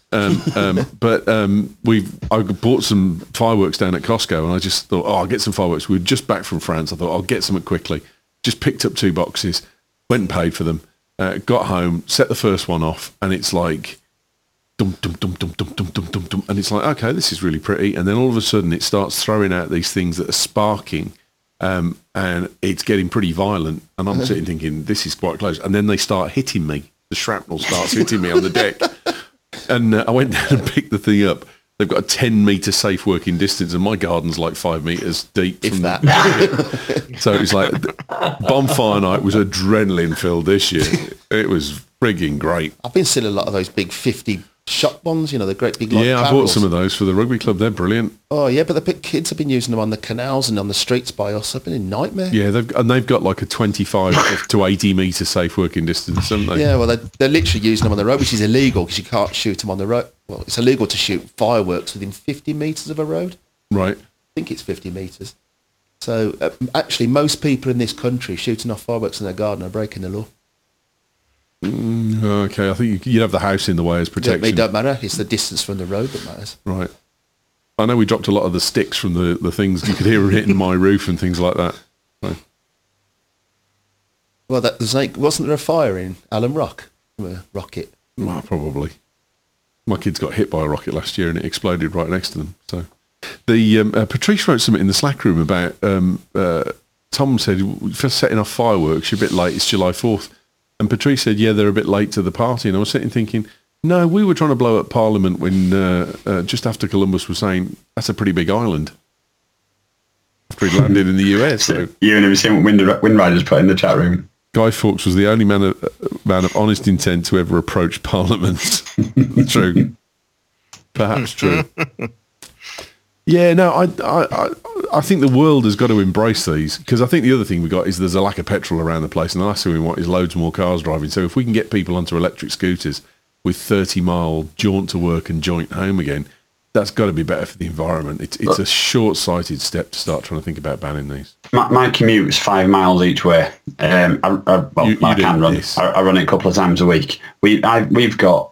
I bought some fireworks down at Costco, and I just thought, I'll get some fireworks. We were just back from France. I thought, I'll get some quickly. Just picked up 2 boxes, went and paid for them, got home, set the first one off, and it's like, dum, dum, dum, dum, dum, dum, dum, dum, dum. And it's like, okay, this is really pretty. And then all of a sudden it starts throwing out these things that are sparking, and it's getting pretty violent. And I'm sitting thinking, this is quite close. And then they start hitting me. The shrapnel starts hitting me on the deck. And I went down and picked the thing up. They've got a 10-metre safe working distance, and my garden's like 5 metres deep. If that. So it's like bonfire night was adrenaline-filled this year. It was frigging great. I've been seeing a lot of those big 50 shot ones, the great big... Yeah, I bought some of those for the rugby club. They're brilliant. Oh, yeah, but the kids have been using them on the canals and on the streets by us. I've been in nightmare. Yeah, they've got like a 25 to 80 metre safe working distance, haven't they? Yeah, well, they're literally using them on the road, which is illegal because you can't shoot them on the road. Well, it's illegal to shoot fireworks within 50 metres of a road. Right. I think it's 50 metres. So, actually, most people in this country shooting off fireworks in their garden are breaking the law. Okay, I think you'd have the house in the way as protection. It don't matter. It's the distance from the road that matters. Right. I know we dropped a lot of the sticks from the things. You could hear it hitting my roof and things like that. So. Well, wasn't there a fire in Allen Rock from a rocket? Well, probably. My kids got hit by a rocket last year and it exploded right next to them. So, Patrice wrote something in the Slack room about Tom said for setting off fireworks. You're a bit late. It's July 4th. And Patrice said, yeah, they're a bit late to the party. And I was sitting thinking, no, we were trying to blow up Parliament when just after Columbus was saying, that's a pretty big island. After he landed in the US. So. You and have seen what Wind Riders put in the chat room? Guy Fawkes was the only man of honest intent to ever approach Parliament. True. Perhaps true. Yeah, no, I think the world has got to embrace these, because I think the other thing we got is there's a lack of petrol around the place, and the last thing we want is loads more cars driving. So if we can get people onto electric scooters with 30-mile jaunt to work and joint home again, that's got to be better for the environment. It's a short-sighted step to start trying to think about banning these. My commute is 5 miles each way. I can run. I run it a couple of times a week. We've got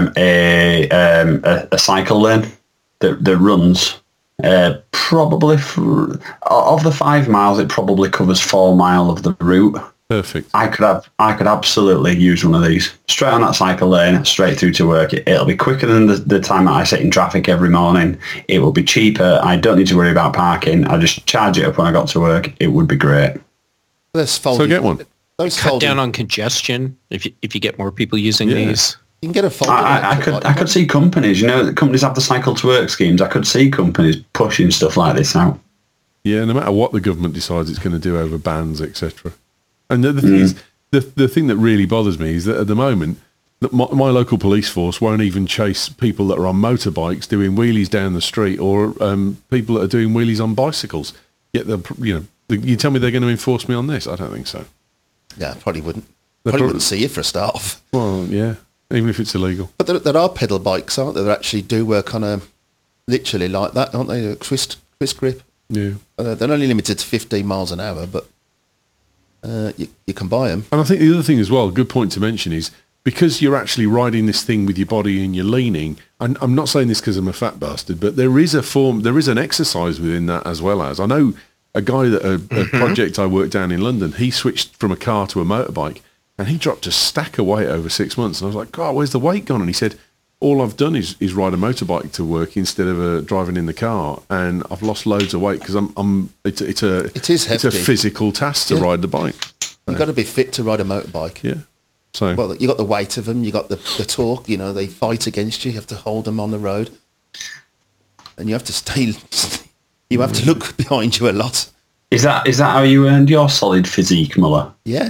a cycle lane that runs. Probably of the 5 miles, it probably covers 4 mile of the route. Perfect. I could absolutely use one of these straight on that cycle lane, straight through to work. It'll be quicker than the time that I sit in traffic every morning. It will be cheaper. I don't need to worry about parking. I just charge it up when I got to work. It would be great. So get one. Cut down on congestion if you get more people using these. You can get a folding. I could see companies, companies have the cycle to work schemes. I could see companies pushing stuff like this out. Yeah, no matter what the government decides it's going to do over bans, etc. And the thing is, the thing that really bothers me is that at the moment, that my local police force won't even chase people that are on motorbikes doing wheelies down the street, or people that are doing wheelies on bicycles. Yet, you tell me they're going to enforce me on this? I don't think so. Yeah, probably wouldn't. Probably wouldn't see you for a start off. Well, yeah, even if it's illegal. But there are pedal bikes, aren't there, that actually do work on a literally like that, aren't they? A twist grip. Yeah. They're only limited to 15 miles an hour, but you can buy them. And I think the other thing as well, good point to mention, is because you're actually riding this thing with your body and you're leaning, and I'm not saying this because I'm a fat bastard, but there is an exercise within that as well as. I know a guy a project I worked down in London, he switched from a car to a motorbike and he dropped a stack of weight over 6 months. And I was like, God, where's the weight gone? And he said, all I've done is ride a motorbike to work instead of driving in the car, and I've lost loads of weight because it's a physical task to ride the bike. You've got to be fit to ride a motorbike. Yeah. So well, you got the weight of them, you got the torque. They fight against you. You have to hold them on the road, and you have to stay. You have to look behind you a lot. Is that how you earned your solid physique, Muller? Yeah.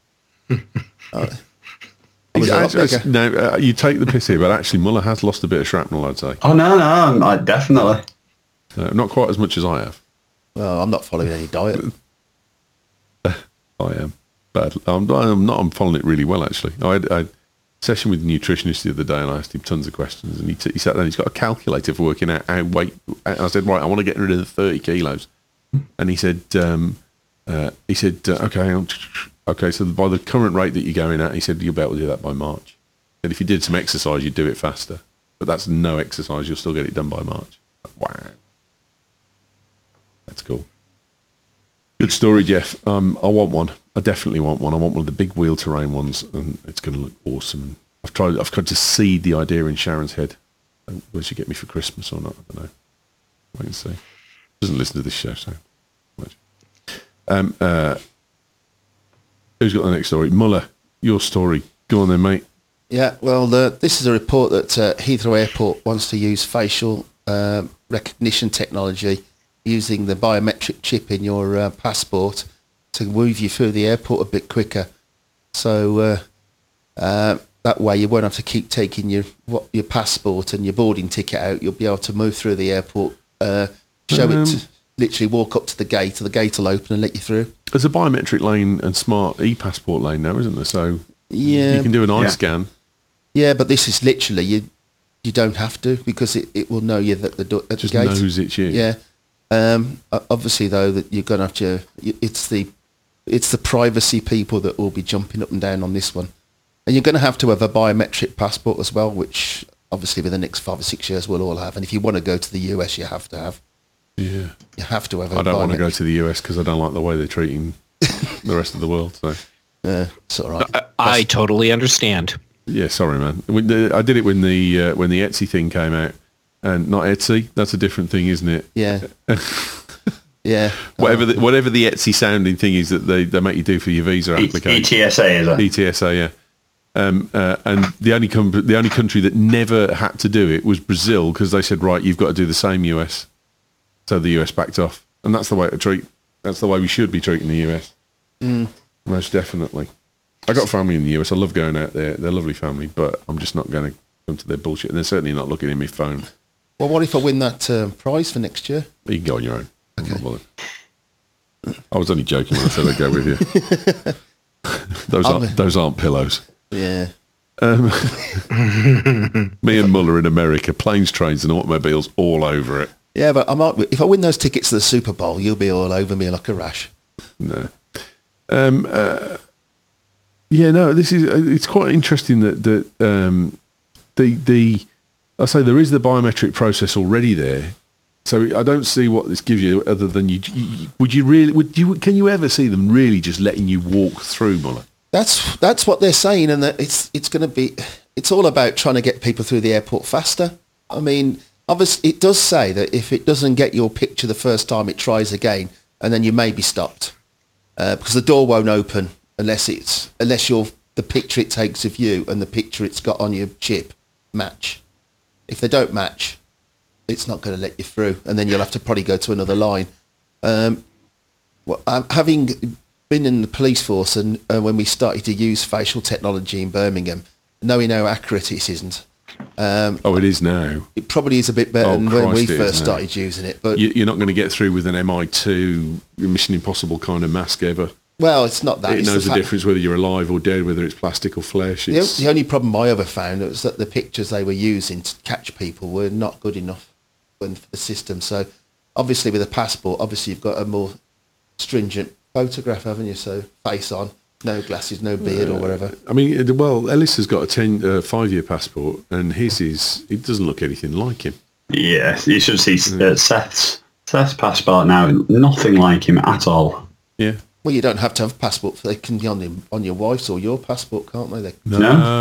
No, you take the piss here, but actually Muller has lost a bit of shrapnel, I'd say. Oh, no, definitely. Not quite as much as I have. Well, I'm not following any diet. I am. Bad. I'm not. I'm following it really well, actually. I had a session with the nutritionist the other day, and I asked him tons of questions, and he sat down, he's got a calculator for working out how weight. And I said, right, I want to get rid of the 30 kilos. And he said, okay, so by the current rate that you're going at, he said, you'll be able to do that by March. And if you did some exercise, you'd do it faster. But that's no exercise. You'll still get it done by March. Wow. That's cool. Good story, Jeff. I want one. I definitely want one. I want one of the big wheel terrain ones, and it's going to look awesome. I've tried to seed the idea in Sharon's head. Will she get me for Christmas or not? I don't know. Wait and see. Doesn't listen to this show, so. Who's got the next story? Muller, your story. Go on then, mate. Yeah, well, this is a report that Heathrow Airport wants to use facial recognition technology using the biometric chip in your passport to move you through the airport a bit quicker. So that way you won't have to keep taking your passport and your boarding ticket out. You'll be able to move through the airport, literally walk up to the gate will open and let you through. There's a biometric lane and smart e-passport lane now, isn't there? So yeah, you can do an eye scan. Yeah, but this is literally, you don't have to, because it will know you at the gate. Just knows it's you. Yeah. Obviously, though, that you're going to have to, it's the privacy people that will be jumping up and down on this one. And you're going to have a biometric passport as well, which obviously within the next 5 or 6 years we'll all have. And if you want to go to the US, you have to have. Yeah. You have to have I don't want to go to the US because I don't like the way they're treating the rest of the world. So it's all right. I totally understand. Yeah, sorry, man. I did it when the Etsy thing came out, and not Etsy. That's a different thing, isn't it? Yeah. Yeah. Whatever the Etsy sounding thing is that they make you do for your visa application. ETSA, is it? ETSA, yeah. And the only country that never had to do it was Brazil, because they said, right, you've got to do the same US. So the US backed off, and that's the way to treat. That's the way we should be treating the US. most definitely. I got family in the US. I love going out there. They're a lovely family, but I'm just not going to come to their bullshit. And they're certainly not looking at my phone. Well, what if I win that prize for next year? You can go on your own. I'm not bothered. I was only joking when I said I'd go with you. Those aren't pillows. Yeah. Me and Muller in America, planes, trains and automobiles all over it. Yeah, but if I win those tickets to the Super Bowl, you'll be all over me like a rash. No. It's quite interesting that I say there is the biometric process already there. So I don't see what this gives you other than can you ever see them really just letting you walk through, Muller? That's what they're saying, and that it's all about trying to get people through the airport faster. I mean, obviously it does say that if it doesn't get your picture the first time, it tries again, and then you may be stopped because the door won't open unless the picture it takes of you and the picture it's got on your chip match. If they don't match, it's not going to let you through, and then you'll have to probably go to another line. Having been in the police force and when we started to use facial technology in Birmingham, knowing how accurate it isn't. It is now. It probably is a bit better than when we first started using it. But you're not going to get through with an MI2 Mission Impossible kind of mask ever. Well, it's not that. It knows the difference whether you're alive or dead, whether it's plastic or flesh. The only problem I ever found was that the pictures they were using to catch people were not good enough for the system. So obviously with a passport, you've got a more stringent photograph, haven't you? So face on, no glasses, no beard or whatever. I mean, well, Ellis has got a 5-year passport, and it doesn't look anything like him. Yeah, you should see Seth's passport now. Nothing like him at all. Yeah. Well, you don't have to have a passport. They can be on your wife's or your passport, can't they? No.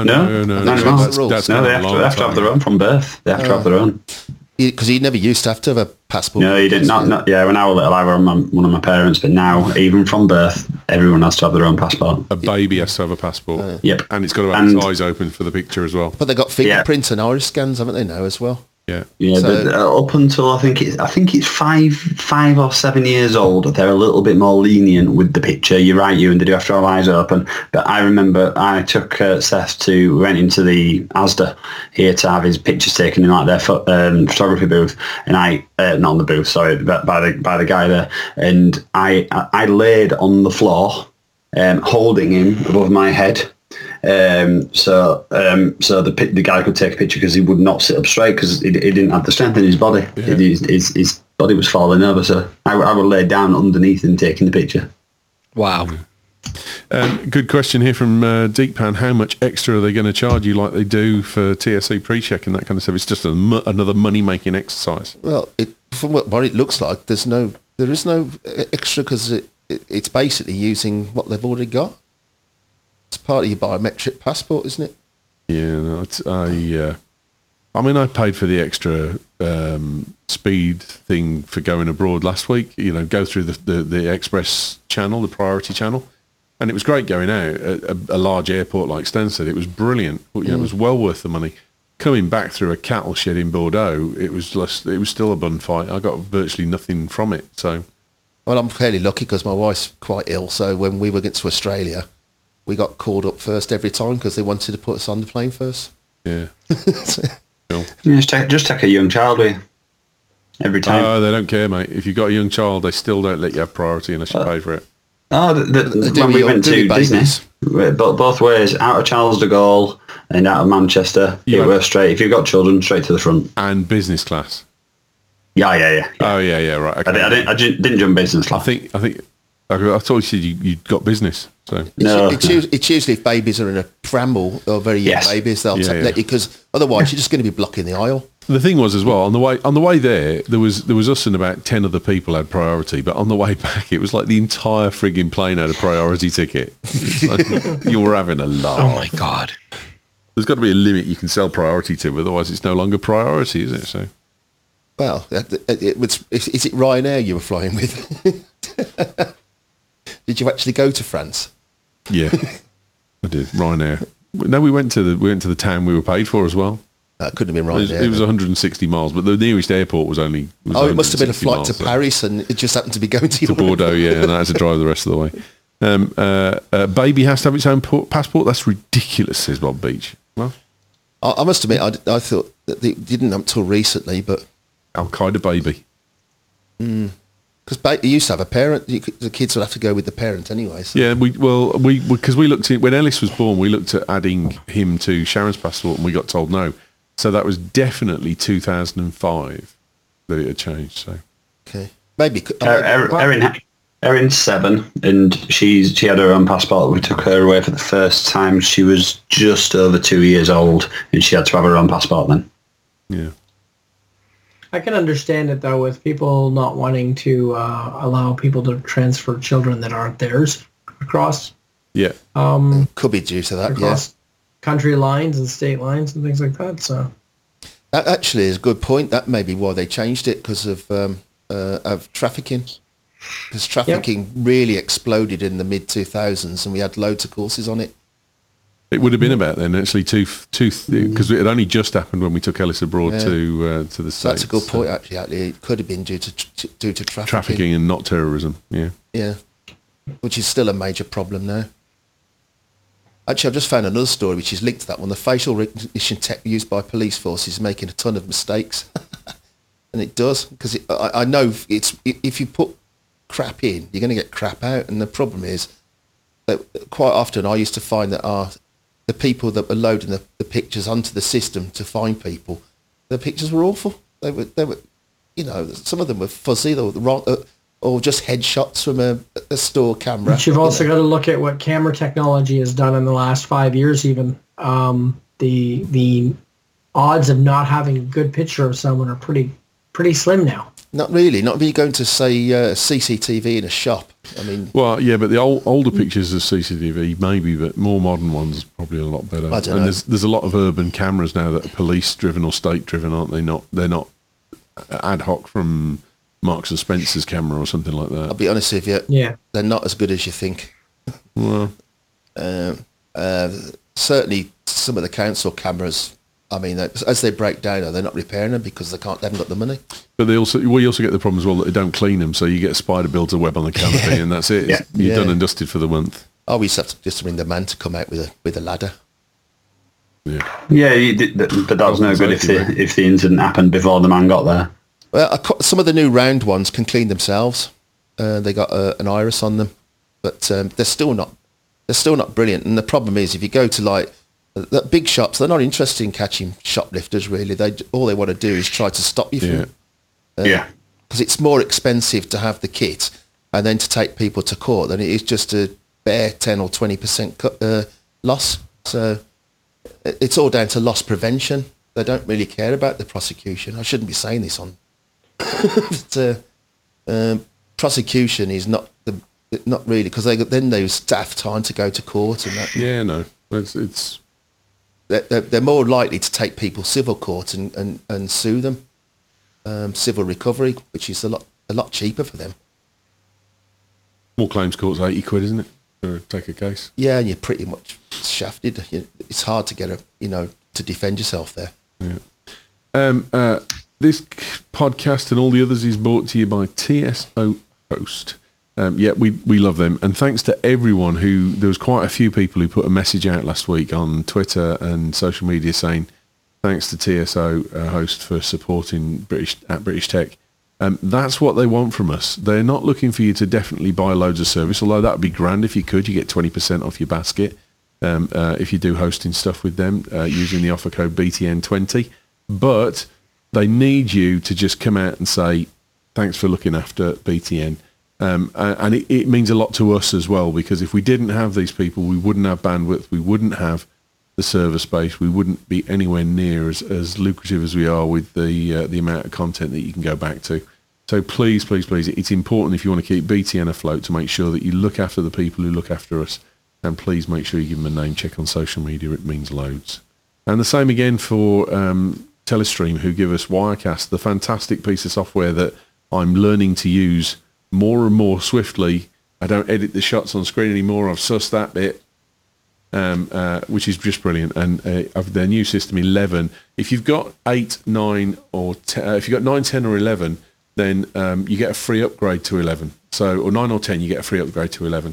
That's no, they have to have their own from birth. They have to have their own. Because he never used to have to have a passport. No, he didn't. Not. Yeah, when I was little, I was one of my parents, but now, even from birth, everyone has to have their own passport. A baby has to have a passport. Yep. And it's got to have its eyes open for the picture as well. But they've got fingerprints and iris scans, haven't they, now as well? Yeah. Yeah, but up until I think it's 5 or 7 years old, they're a little bit more lenient with the picture. You're right, and they do have to have eyes open. But I remember I took Seth we went into the Asda here to have his pictures taken in like their photography booth, and not on the booth, sorry, but by the guy there, and I laid on the floor, holding him above my head. So the guy could take a picture because he would not sit up straight because he didn't have the strength in his body. Yeah. His body was falling over, so I would lay down underneath him taking the picture. Wow. Good question here from Deekpan. How much extra are they going to charge you like they do for TSA pre-check and that kind of stuff? It's just another money-making exercise. Well, from what it looks like, there is no extra because it's basically using what they've already got. It's part of your biometric passport, isn't it? Yeah, no, I paid for the extra speed thing for going abroad last week. Go through the express channel, the priority channel, and it was great going out at a large airport like Stansted. It was brilliant. It was well worth the money. Coming back through a cattle shed in Bordeaux, it was still a bun fight. I got virtually nothing from it. So, well, I'm fairly lucky because my wife's quite ill. So when we were going to Australia, we got called up first every time because they wanted to put us on the plane first. Yeah. Cool. Just take a young child with you every time. Oh, they don't care, mate. If you've got a young child, they still don't let you have priority unless you pay for it. Oh, when we went to Disney, both ways, out of Charles de Gaulle and out of Manchester, it was straight. If you've got children, straight to the front. And business class. Yeah. Oh, yeah, right. Okay. I didn't jump business class. I thought you said you'd got business. So no. It's usually if babies are in a pram or very young babies, they'll let you, because otherwise you're just going to be blocking the aisle. The thing was as well, on the way there was us and about 10 other people had priority, but on the way back it was like the entire frigging plane had a priority ticket. You were having a laugh. Oh my God. There's got to be a limit you can sell priority to, otherwise it's no longer priority, is it? So, well, is it Ryanair you were flying with? Did you actually go to France? Yeah, I did. Ryanair. No, we went to the town we were paid for as well. That couldn't have been Ryanair. It was 160 miles, but the nearest airport was only. It must have been a flight to Paris, and it just happened to be going to Bordeaux. Yeah, and I had to drive the rest of the way. Baby has to have its own passport. That's ridiculous, says Bob Beach. Well, I must admit, I thought that they didn't until recently, but Al Qaeda baby. because you used to have a parent, the kids would have to go with the parent anyway. So. Yeah, we looked at when Ellis was born, we looked at adding him to Sharon's passport, and we got told no. So that was definitely 2005 that it had changed. So Okay, maybe Erin's 7, and she had her own passport. We took her away for the first time. She was just over 2 years old, and she had to have her own passport then. yeah. I can understand it though, with people not wanting to allow people to transfer children that aren't theirs across Yeah. could be due to that. across country lines and state lines and things like that. So That actually is a good point. That may be why they changed it, because of trafficking. Because trafficking really exploded in the mid 2000s, and we had loads of courses on it. It would have been about then, actually, because it had only just happened when we took Ellis abroad to the States. So that's a good point. Actually, it could have been due to trafficking. Trafficking and not terrorism. Yeah. Yeah, which is still a major problem now. Actually, I've just found another story which is linked to that one. The facial recognition tech used by police forces is making a ton of mistakes, and it does, because I know if you put crap in, you're going to get crap out. And the problem is that quite often I used to find that the people that were loading the pictures onto the system to find people, the pictures were awful. They were, some of them were fuzzy, they were wrong, or just headshots from a store camera. But you've also got to look at what camera technology has done in the last 5 years. Even the odds of not having a good picture of someone are pretty slim now. Not really. Not when you're going to say CCTV in a shop. I mean, well, yeah, but the older pictures of CCTV maybe, but more modern ones are probably a lot better. I don't know. There's a lot of urban cameras now that are police driven or state driven, aren't they? They're not ad hoc from Marks and Spencer's camera or something like that. I'll be honest with you. Yeah, they're not as good as you think. Well, certainly some of the council cameras. I mean, as they break down, they're not repairing them because they haven't got the money. But we also get the problem as well that they don't clean them, so you get a spider builds a web on the canopy, and that's it. Yeah. You're done and dusted for the month. Oh, we used to have to just ring the man to come out with a ladder. Yeah. Yeah, but that was no good if the incident happened before the man got there. Well, some of the new round ones can clean themselves. They got an iris on them, but they're still not brilliant. And the problem is, if you go to like the big shops, they're not interested in catching shoplifters. Really, all they want to do is try to stop you from. Because it's more expensive to have the kit and then to take people to court than it is just a bare 10 or 20% loss. So it's all down to loss prevention. They don't really care about the prosecution. I shouldn't be saying this on. But, prosecution is not really, because then they staff time to go to court and that. Yeah, no, it's. They're more likely to take people civil court and sue them, civil recovery, which is a lot cheaper for them. More claims court's £80, isn't it, to take a case? Yeah, and you're pretty much shafted. It's hard to get to defend yourself there. Yeah. This podcast and all the others is brought to you by TSO Host. We love them, and thanks to everyone there was quite a few people who put a message out last week on Twitter and social media saying thanks to TSO Host for supporting British Tech. That's what they want from us. They're not looking for you to definitely buy loads of service, although that would be grand if you could. You get 20% off your basket if you do hosting stuff with them using the offer code BTN20. But they need you to just come out and say thanks for looking after BTN. And it means a lot to us as well, because if we didn't have these people, we wouldn't have bandwidth, we wouldn't have the server space, we wouldn't be anywhere near as lucrative as we are with the amount of content that you can go back to. So please, it's important if you want to keep BTN afloat to make sure that you look after the people who look after us, and please make sure you give them a name check on social media. It means loads. And the same again for Telestream, who give us Wirecast, the fantastic piece of software that I'm learning to use more and more swiftly. I don't edit the shots on screen anymore. I've sussed that bit, which is just brilliant. And of their new system 11, if you've got 8, 9, or 10, if you've got 9, 10, or 11, then you get a free upgrade to 11. So, or 9 or 10, you get a free upgrade to 11.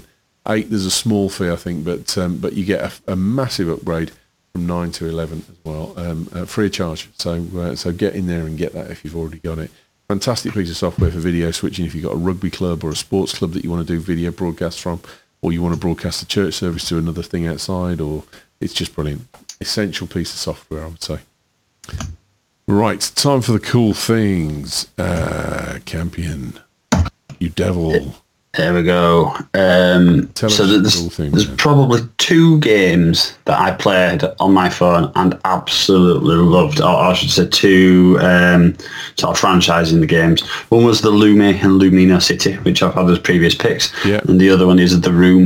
8 there's a small fee, I think, but you get a massive upgrade from 9 to 11 as well, free of charge. So get in there and get that if you've already got it. Fantastic piece of software for video switching if you've got a rugby club or a sports club that you want to do video broadcasts from, or you want to broadcast a church service to another thing outside, or it's just brilliant. Essential piece of software, I would say. Right, time for the cool things. Campion, you devil. There we go. Tell So us there's, the cool thing, there's man. probably 2 games that I played on my phone and absolutely loved, or I should say 2 sort of franchising the games. One was the Lumi and Lumina City, which I've had as previous picks, Yeah. and the other one is The Room.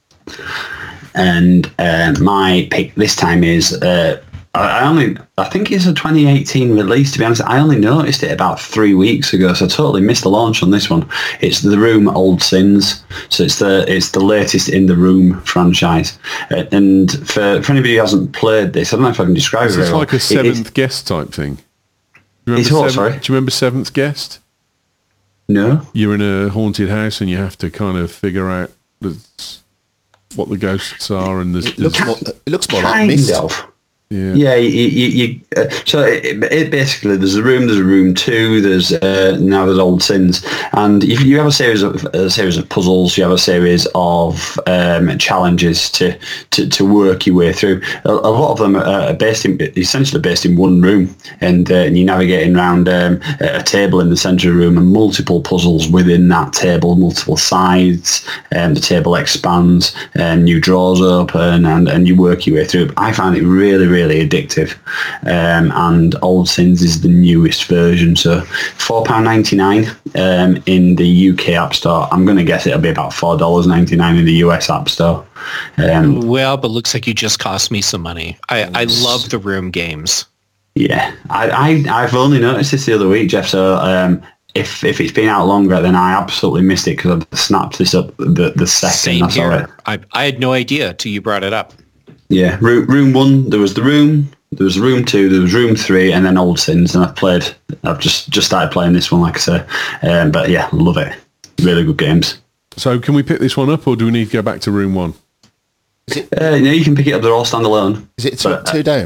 And my pick this time is I think it's a 2018 release, to be honest. I only noticed it about 3 weeks ago, so I totally missed the launch on this one. It's The Room Old Sins. So it's the latest in the Room franchise. And for anybody who hasn't played this, I don't know if I can describe it It's very well. like a seventh guest type thing. Do you It's remember what, Seventh- sorry? Do you remember Seventh Guest? No? You're in a haunted house and you have to kind of figure out what the ghosts are, and It looks more like Kind Mist. of. yeah. Yeah, so it basically there's a room 2, there's now there's Old Sins, and if you have a series of puzzles, you have a series of challenges to work your way through. A lot of them are essentially based in one room, and you're navigating around a table in the centre of the room and multiple puzzles within that table, multiple sides. The table expands, new drawers open, and you work your way through. I find it really addictive, and Old Sins is the newest version, so £4.99 in the UK App Store. I'm going to guess it'll be about $4.99 in the US App Store. Well, but looks like you just cost me some money. I love the Room games. Yeah, I've only noticed this the other week, Jeff, so if it's been out longer, then I absolutely missed it because I snapped this up the second Same I saw it. here. I had no idea till you brought it up. Yeah, room 1, there was The Room, there was Room 2, there was Room 3, and then Old Sins, and I've just started playing this one, like I say. But yeah, love it. Really good games. So can we pick this one up, or do we need to go back to room 1? You can pick it up, they're all standalone. Is it two, But, two down?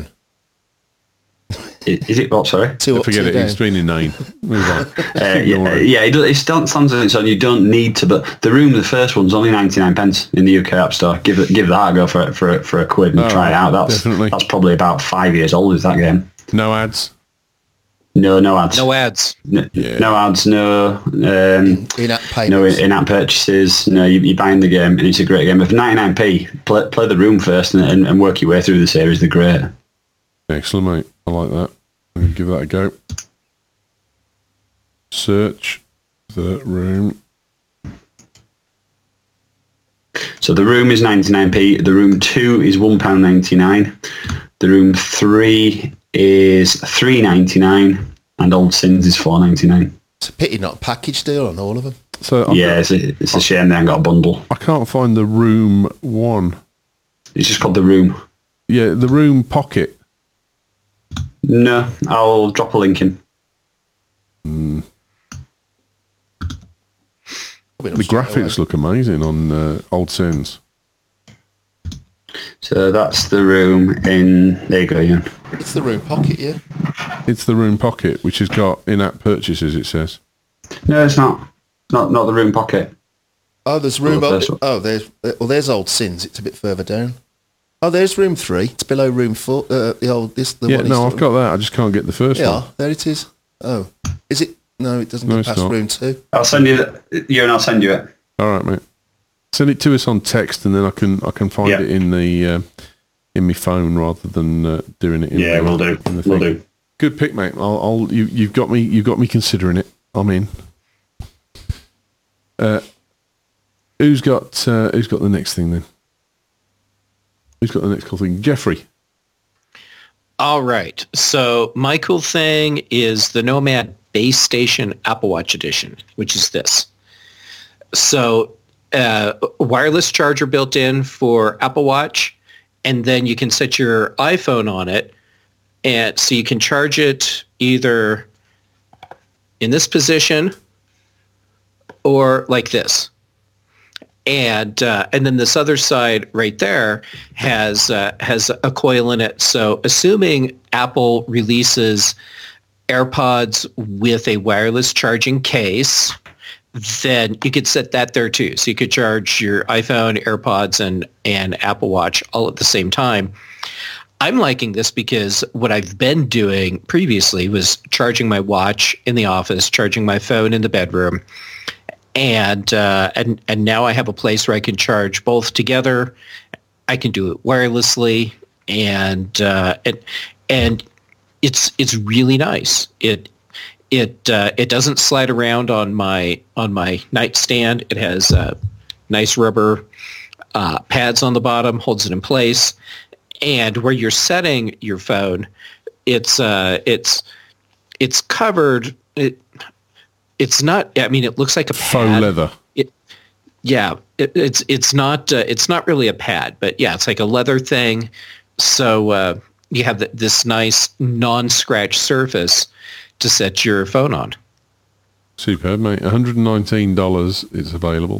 Is it what, sorry? Two up, Forget two it. down. It's been inane. Move on. Ignore it. It stands on its own. You don't need to, but The Room, the first one's only 99 pence in the UK App Store. Give that a go for a quid and try it out. Definitely. That's probably about 5 years old, is that game? No ads. No ads. No ads. Yeah. No ads, no In-app payments. no in-app purchases. No, you're buying the game, and it's a great game. If 99p, play The Room first and work your way through the series. They're great. Excellent, mate. I like that. I'm going to give that a go. Search The Room. So The Room is 99p. The Room 2 is £1.99. The Room 3 is £3.99, and Old Sins is £4.99. It's a pity not a package deal on all of them. So Yeah, it's a shame they haven't got a bundle. I can't find the Room 1. It's just called The Room. Yeah, the Room Pocket. No, I'll drop a link in. The graphics look amazing on Old Sins. So that's The Room in... There you go, Ian. It's the Room Pocket, yeah. It's the Room Pocket, which has got in-app purchases, it says. No, it's not. Not The Room Pocket. Oh, there's Room. the first one. There's Old Sins. It's a bit further down. Oh, there's Room 3. It's below Room 4. Yeah, no, I've got that. I just can't get the first Yeah, one. there it is. Oh, is it? No, it doesn't No, go it's past not. Room 2. I'll send you I'll send you it. All right, mate. Send it to us on text, and then I can find Yeah. it in the in my phone rather than doing it. In Yeah, the, we'll do. in the We'll thing. do. Good pick, mate. You've got me considering it. I'm in. Who's got the next thing then? Who's got the next cool thing? Jeffrey. All right. So my cool thing is the Nomad Base Station Apple Watch Edition, which is this. So wireless charger built in for Apple Watch, and then you can set your iPhone on it, and so you can charge it either in this position or like this. and then this other side right there has a coil in it. So assuming Apple releases AirPods with a wireless charging case, then you could set that there too. So you could charge your iPhone, AirPods, and Apple Watch all at the same time. I'm liking this because what I've been doing previously was charging my watch in the office, charging my phone in the bedroom, and now I have a place where I can charge both together. I can do it wirelessly, and it's really nice. It doesn't slide around on my nightstand. It has nice rubber pads on the bottom, holds it in place. And where you're setting your phone, it's covered. It's not. I mean, it looks like a pad. Faux leather. It's not really a pad, but yeah, it's like a leather thing. So you have this nice non-scratch surface to set your phone on. Superb, mate. $119 is available.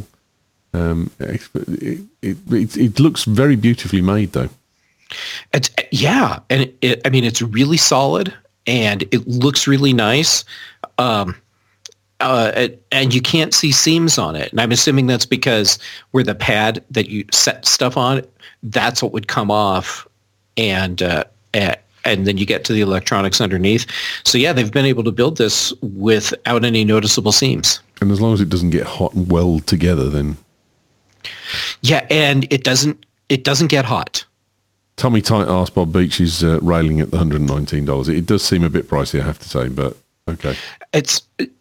It looks very beautifully made, though. And it's really solid and it looks really nice. And you can't see seams on it. And I'm assuming that's because where the pad that you set stuff on, that's what would come off, and then you get to the electronics underneath. So yeah, they've been able to build this without any noticeable seams. And as long as it doesn't get hot and weld together, then yeah, and it doesn't get hot. Tommy Tight Arse Bob Beach is railing at the $119. It does seem a bit pricey, I have to say, but okay. It's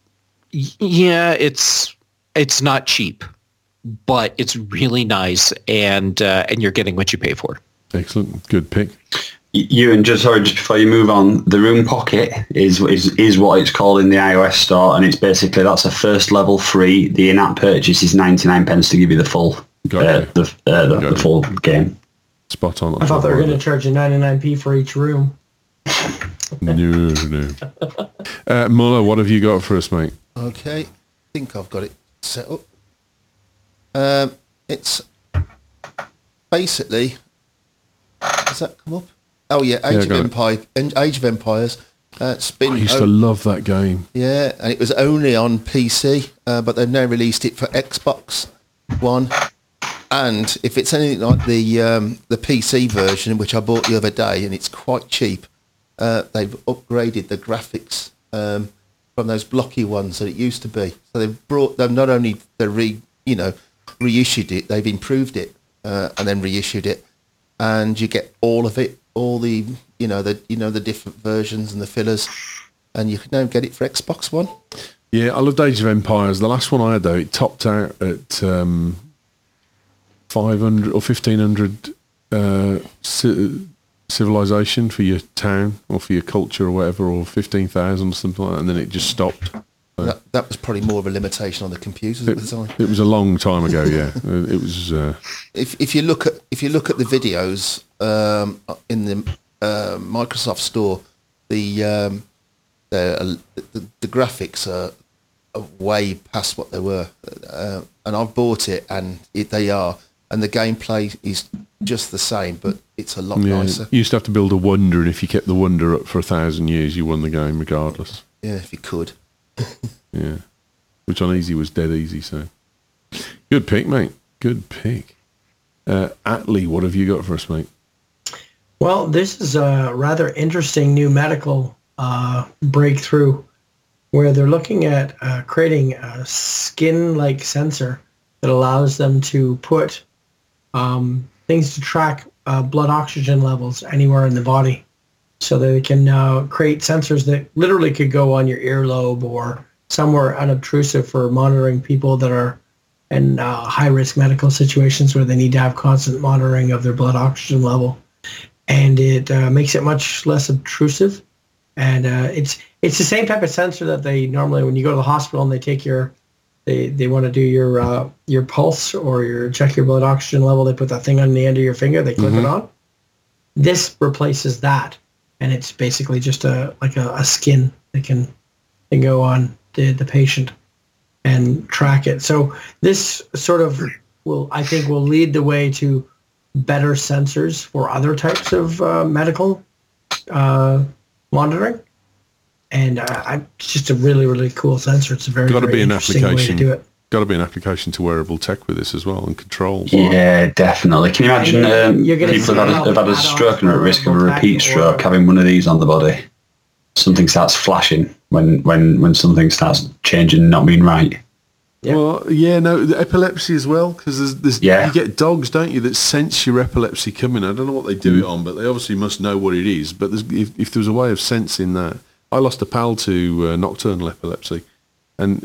not cheap, but it's really nice, and you're getting what you pay for. Excellent, good pick. And just before you move on, the Room Pocket is what it's called in the iOS store, and it's basically that's a first level free. The in-app purchase is 99 pence to give you the full the full game. Spot on. I thought they were going to charge you 99p for each room. No. Muller, what have you got for us, mate? Okay, I think I've got it set up. It's basically, does that come up? Oh yeah, Age of Empires. It's been. I used to love that game. Yeah, and it was only on PC, but they've now released it for Xbox One. And if it's anything like the PC version, which I bought the other day, and it's quite cheap, they've upgraded the graphics from those blocky ones that it used to be. So they've not only reissued it, they've improved it and then reissued it, and you get all of it, all the the different versions and the fillers, and you can now get it for Xbox One. Yeah, I loved Age of Empires. The last one I had though, it topped out at 500 or 1500 civilization for your town or for your culture or whatever, or 15,000 or something like that, and then it just stopped. So that was probably more of a limitation on the computers at the time. It was a long time ago, yeah. It was. If you look at the videos in the Microsoft Store, the graphics are way past what they were, and I've bought it, and they are. And the gameplay is just the same, but it's a lot nicer. You used to have to build a wonder, and if you kept the wonder up for 1,000 years, you won the game regardless. Yeah, if you could. Yeah, which on easy was dead easy. So, good pick, mate. Good pick. Atlee, what have you got for us, mate? Well, this is a rather interesting new medical breakthrough where they're looking at creating a skin-like sensor that allows them to put things to track blood oxygen levels anywhere in the body, so that they can create sensors that literally could go on your earlobe or somewhere unobtrusive for monitoring people that are in high-risk medical situations where they need to have constant monitoring of their blood oxygen level. And it makes it much less obtrusive. And it's the same type of sensor that they normally, when you go to the hospital and they take they want to do your pulse or check your blood oxygen level, they put that thing on the end of your finger, they clip it on. This replaces that, and it's basically just a skin that can go on the patient and track it. So this sort of I think will lead the way to better sensors for other types of medical monitoring. And it's just a really, really cool sensor. It's a very, very interesting way to do it. Got to be an application to wearable tech with this as well, and control. Yeah, definitely. Can you imagine people have had a stroke and are at risk of a repeat stroke having one of these on the body? Something starts flashing when something starts changing, not being right. Yeah. Well, yeah, no, the epilepsy as well, because there's Yeah. you get dogs, don't you, that sense your epilepsy coming. I don't know what they do it on, but they obviously must know what it is. But if there was a way of sensing that, I lost a pal to nocturnal epilepsy, and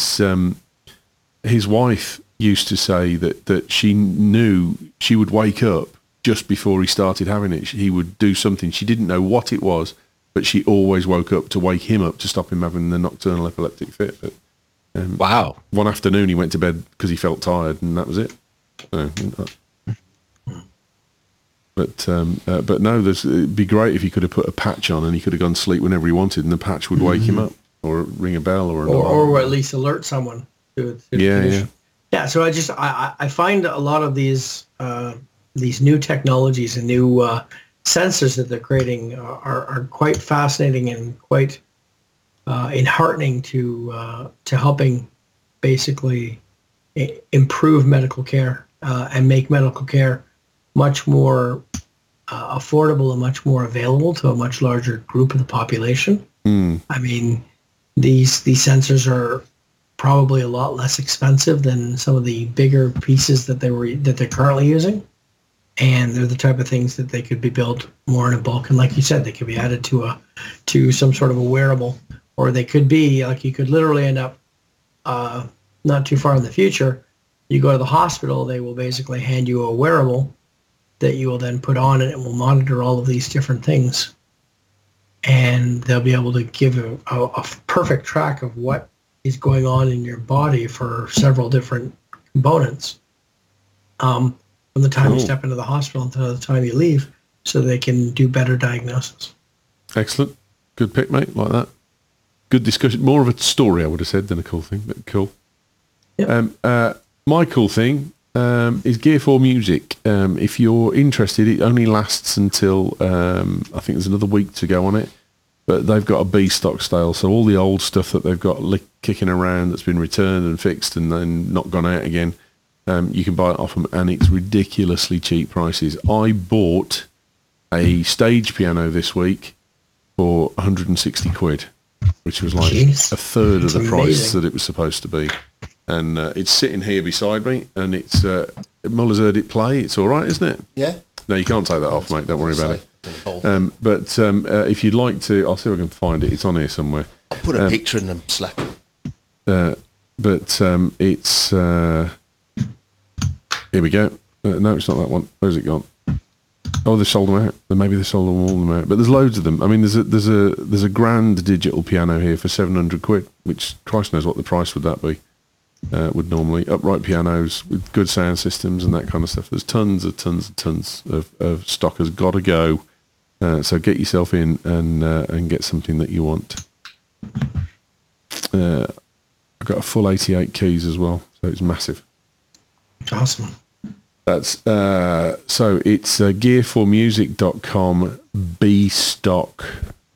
his wife used to say that she knew she would wake up just before he started having it. He would do something. She didn't know what it was, but she always woke up to wake him up to stop him having the nocturnal epileptic fit. But Wow. one afternoon he went to bed because he felt tired, and that was it. So, but no, it'd be great if he could have put a patch on and he could have gone to sleep whenever he wanted, and the patch would wake him up or ring a bell or an alarm. Or at least alert someone to the condition. Yeah, so I find a lot of these new technologies and new sensors that they're creating are quite fascinating and quite enheartening to helping basically improve medical care and make medical care much more affordable and much more available to a much larger group of the population. I mean, these sensors are probably a lot less expensive than some of the bigger pieces that they're currently using, and they're the type of things that they could be built more in a bulk. And like you said, they could be added to some sort of a wearable, or they could be like you could literally end up not too far in the future. You go to the hospital, they will basically hand you a wearable that you will then put on, and it will monitor all of these different things, and they'll be able to give a perfect track of what is going on in your body for several different components from the time you step into the hospital until the time you leave, so they can do better diagnosis. Excellent. Good pick, mate. Like that. Good discussion. More of a story, I would have said, than a cool thing, but cool. Yep. My cool thing is Gear 4 Music. If you're interested, it only lasts until, I think there's another week to go on it, but they've got a B-stock sale, so all the old stuff that they've got kicking around that's been returned and fixed and then not gone out again, you can buy it off them, and it's ridiculously cheap prices. I bought a stage piano this week for 160 quid, which was like a third of the price that it was supposed to be. And it's sitting here beside me, and it's Muller's heard it play. It's all right, isn't it? Yeah. No, you can't take that off, mate. Don't worry about it. But if you'd like to, I'll see if I can find it. It's on here somewhere. I'll put a picture in the Slack. But it's... here we go. No, it's not that one. Where's it gone? Oh, they sold them out. Maybe they sold all of them out. But there's loads of them. I mean, there's a grand digital piano here for 700 quid, which Christ knows what the price would that be. Would normally upright pianos with good sound systems and that kind of stuff. There's tons of stock has got to go. So get yourself in and get something that you want. I've got a full 88 keys as well, so it's massive. Awesome. That's so it's gear4music.com bstock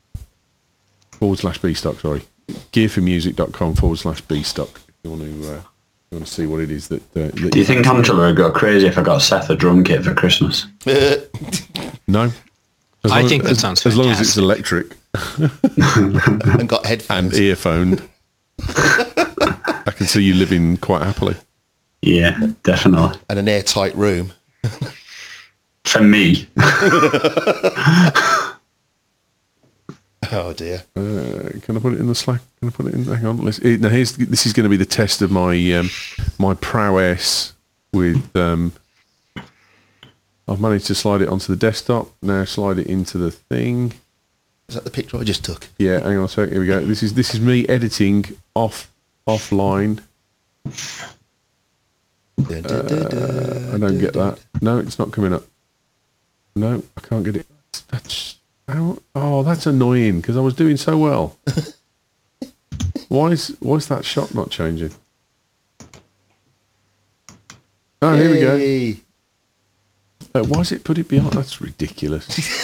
/bstock. Sorry, gear4music.com /bstock. You want to see what it is that do you think Angela would go crazy if I got Seth a drum kit for Christmas? No. I think that sounds as fantastic. long as it's electric And got headphones. and earphoned. I can see you living quite happily. Yeah, definitely. And an airtight room. For me. Oh dear. Can I put it in the Slack? Can I put it in? Hang on. This is going to be the test of my my prowess with. I've managed to slide it onto the desktop. Now slide it into the thing. Is that the picture I just took? Yeah. Hang on a sec. Here we go. This is me editing offline. I don't get that. No, it's not coming up. No, I can't get it. That's annoying because I was doing so well. Why is that shot not changing? Oh, here we Yay. go. Why does it put it behind? That's ridiculous.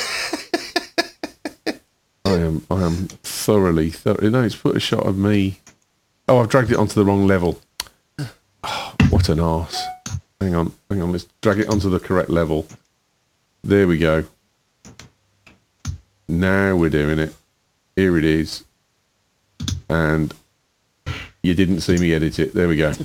I am thoroughly. No, it's put a shot of me. Oh, I've dragged it onto the wrong level. Oh, what an arse. Hang on. Let's drag it onto the correct level. There we go. Now we're doing it. Here it is. And you didn't see me edit it. There we go.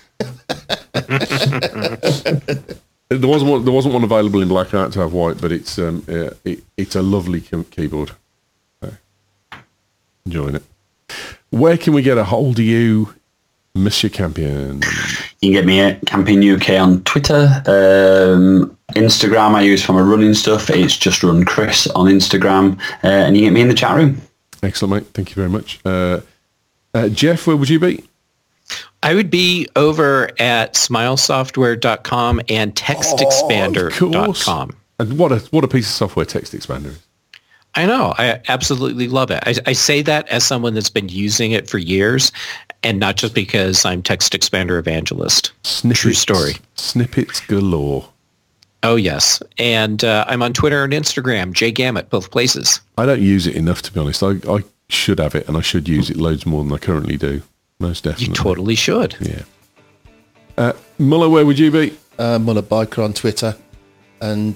There wasn't one available in black. I had to have white, but it's a lovely keyboard. So, enjoying it. Where can we get a hold of you, Monsieur Campion? You can get me at Campion UK on Twitter. Instagram I use for my running stuff. It's just run Chris on Instagram. And you get me in the chat room. Excellent, mate. Thank you very much. Jeff, where would you be? I would be over at smilesoftware.com and textexpander.com. And what a piece of software Text Expander is. I know. I absolutely love it. I say that as someone that's been using it for years, and not just because I'm Text Expander evangelist. True story. Snippets galore. Oh, yes. And I'm on Twitter and Instagram, JGammett, both places. I don't use it enough, to be honest. I should have it, and I should use it loads more than I currently do. Most definitely. You totally should. Yeah. Muller, where would you be? Muller Biker on Twitter. And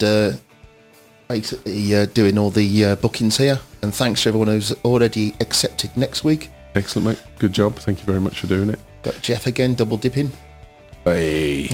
basically doing all the bookings here. And thanks to everyone who's already accepted next week. Excellent, mate. Good job. Thank you very much for doing it. Got Jeff again, double dipping. Hey.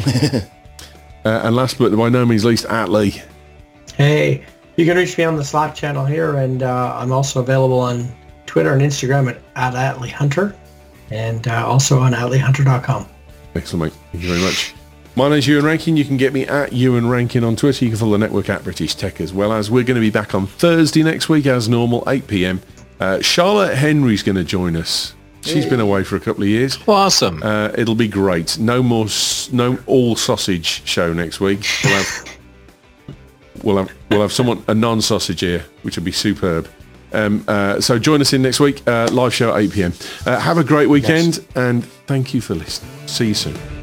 And last but by no means least, Atlee. Hey, you can reach me on the Slack channel here, and I'm also available on Twitter and Instagram at Atlee Hunter, and also on atleehunter.com. Excellent, mate. Thank you very much. My name's Ewan Rankin. You can get me at Ewan Rankin on Twitter. You can follow the network at British Tech as well. As we're going to be back on Thursday next week as normal, 8 p.m. Charlotte Henry's going to join us. She's been away for a couple of years. Awesome. It'll be great. No all sausage show next week. We'll have someone, a non-sausage here, which will be superb. So join us in next week. Live show at 8 p.m. Have a great weekend, and thank you for listening. See you soon.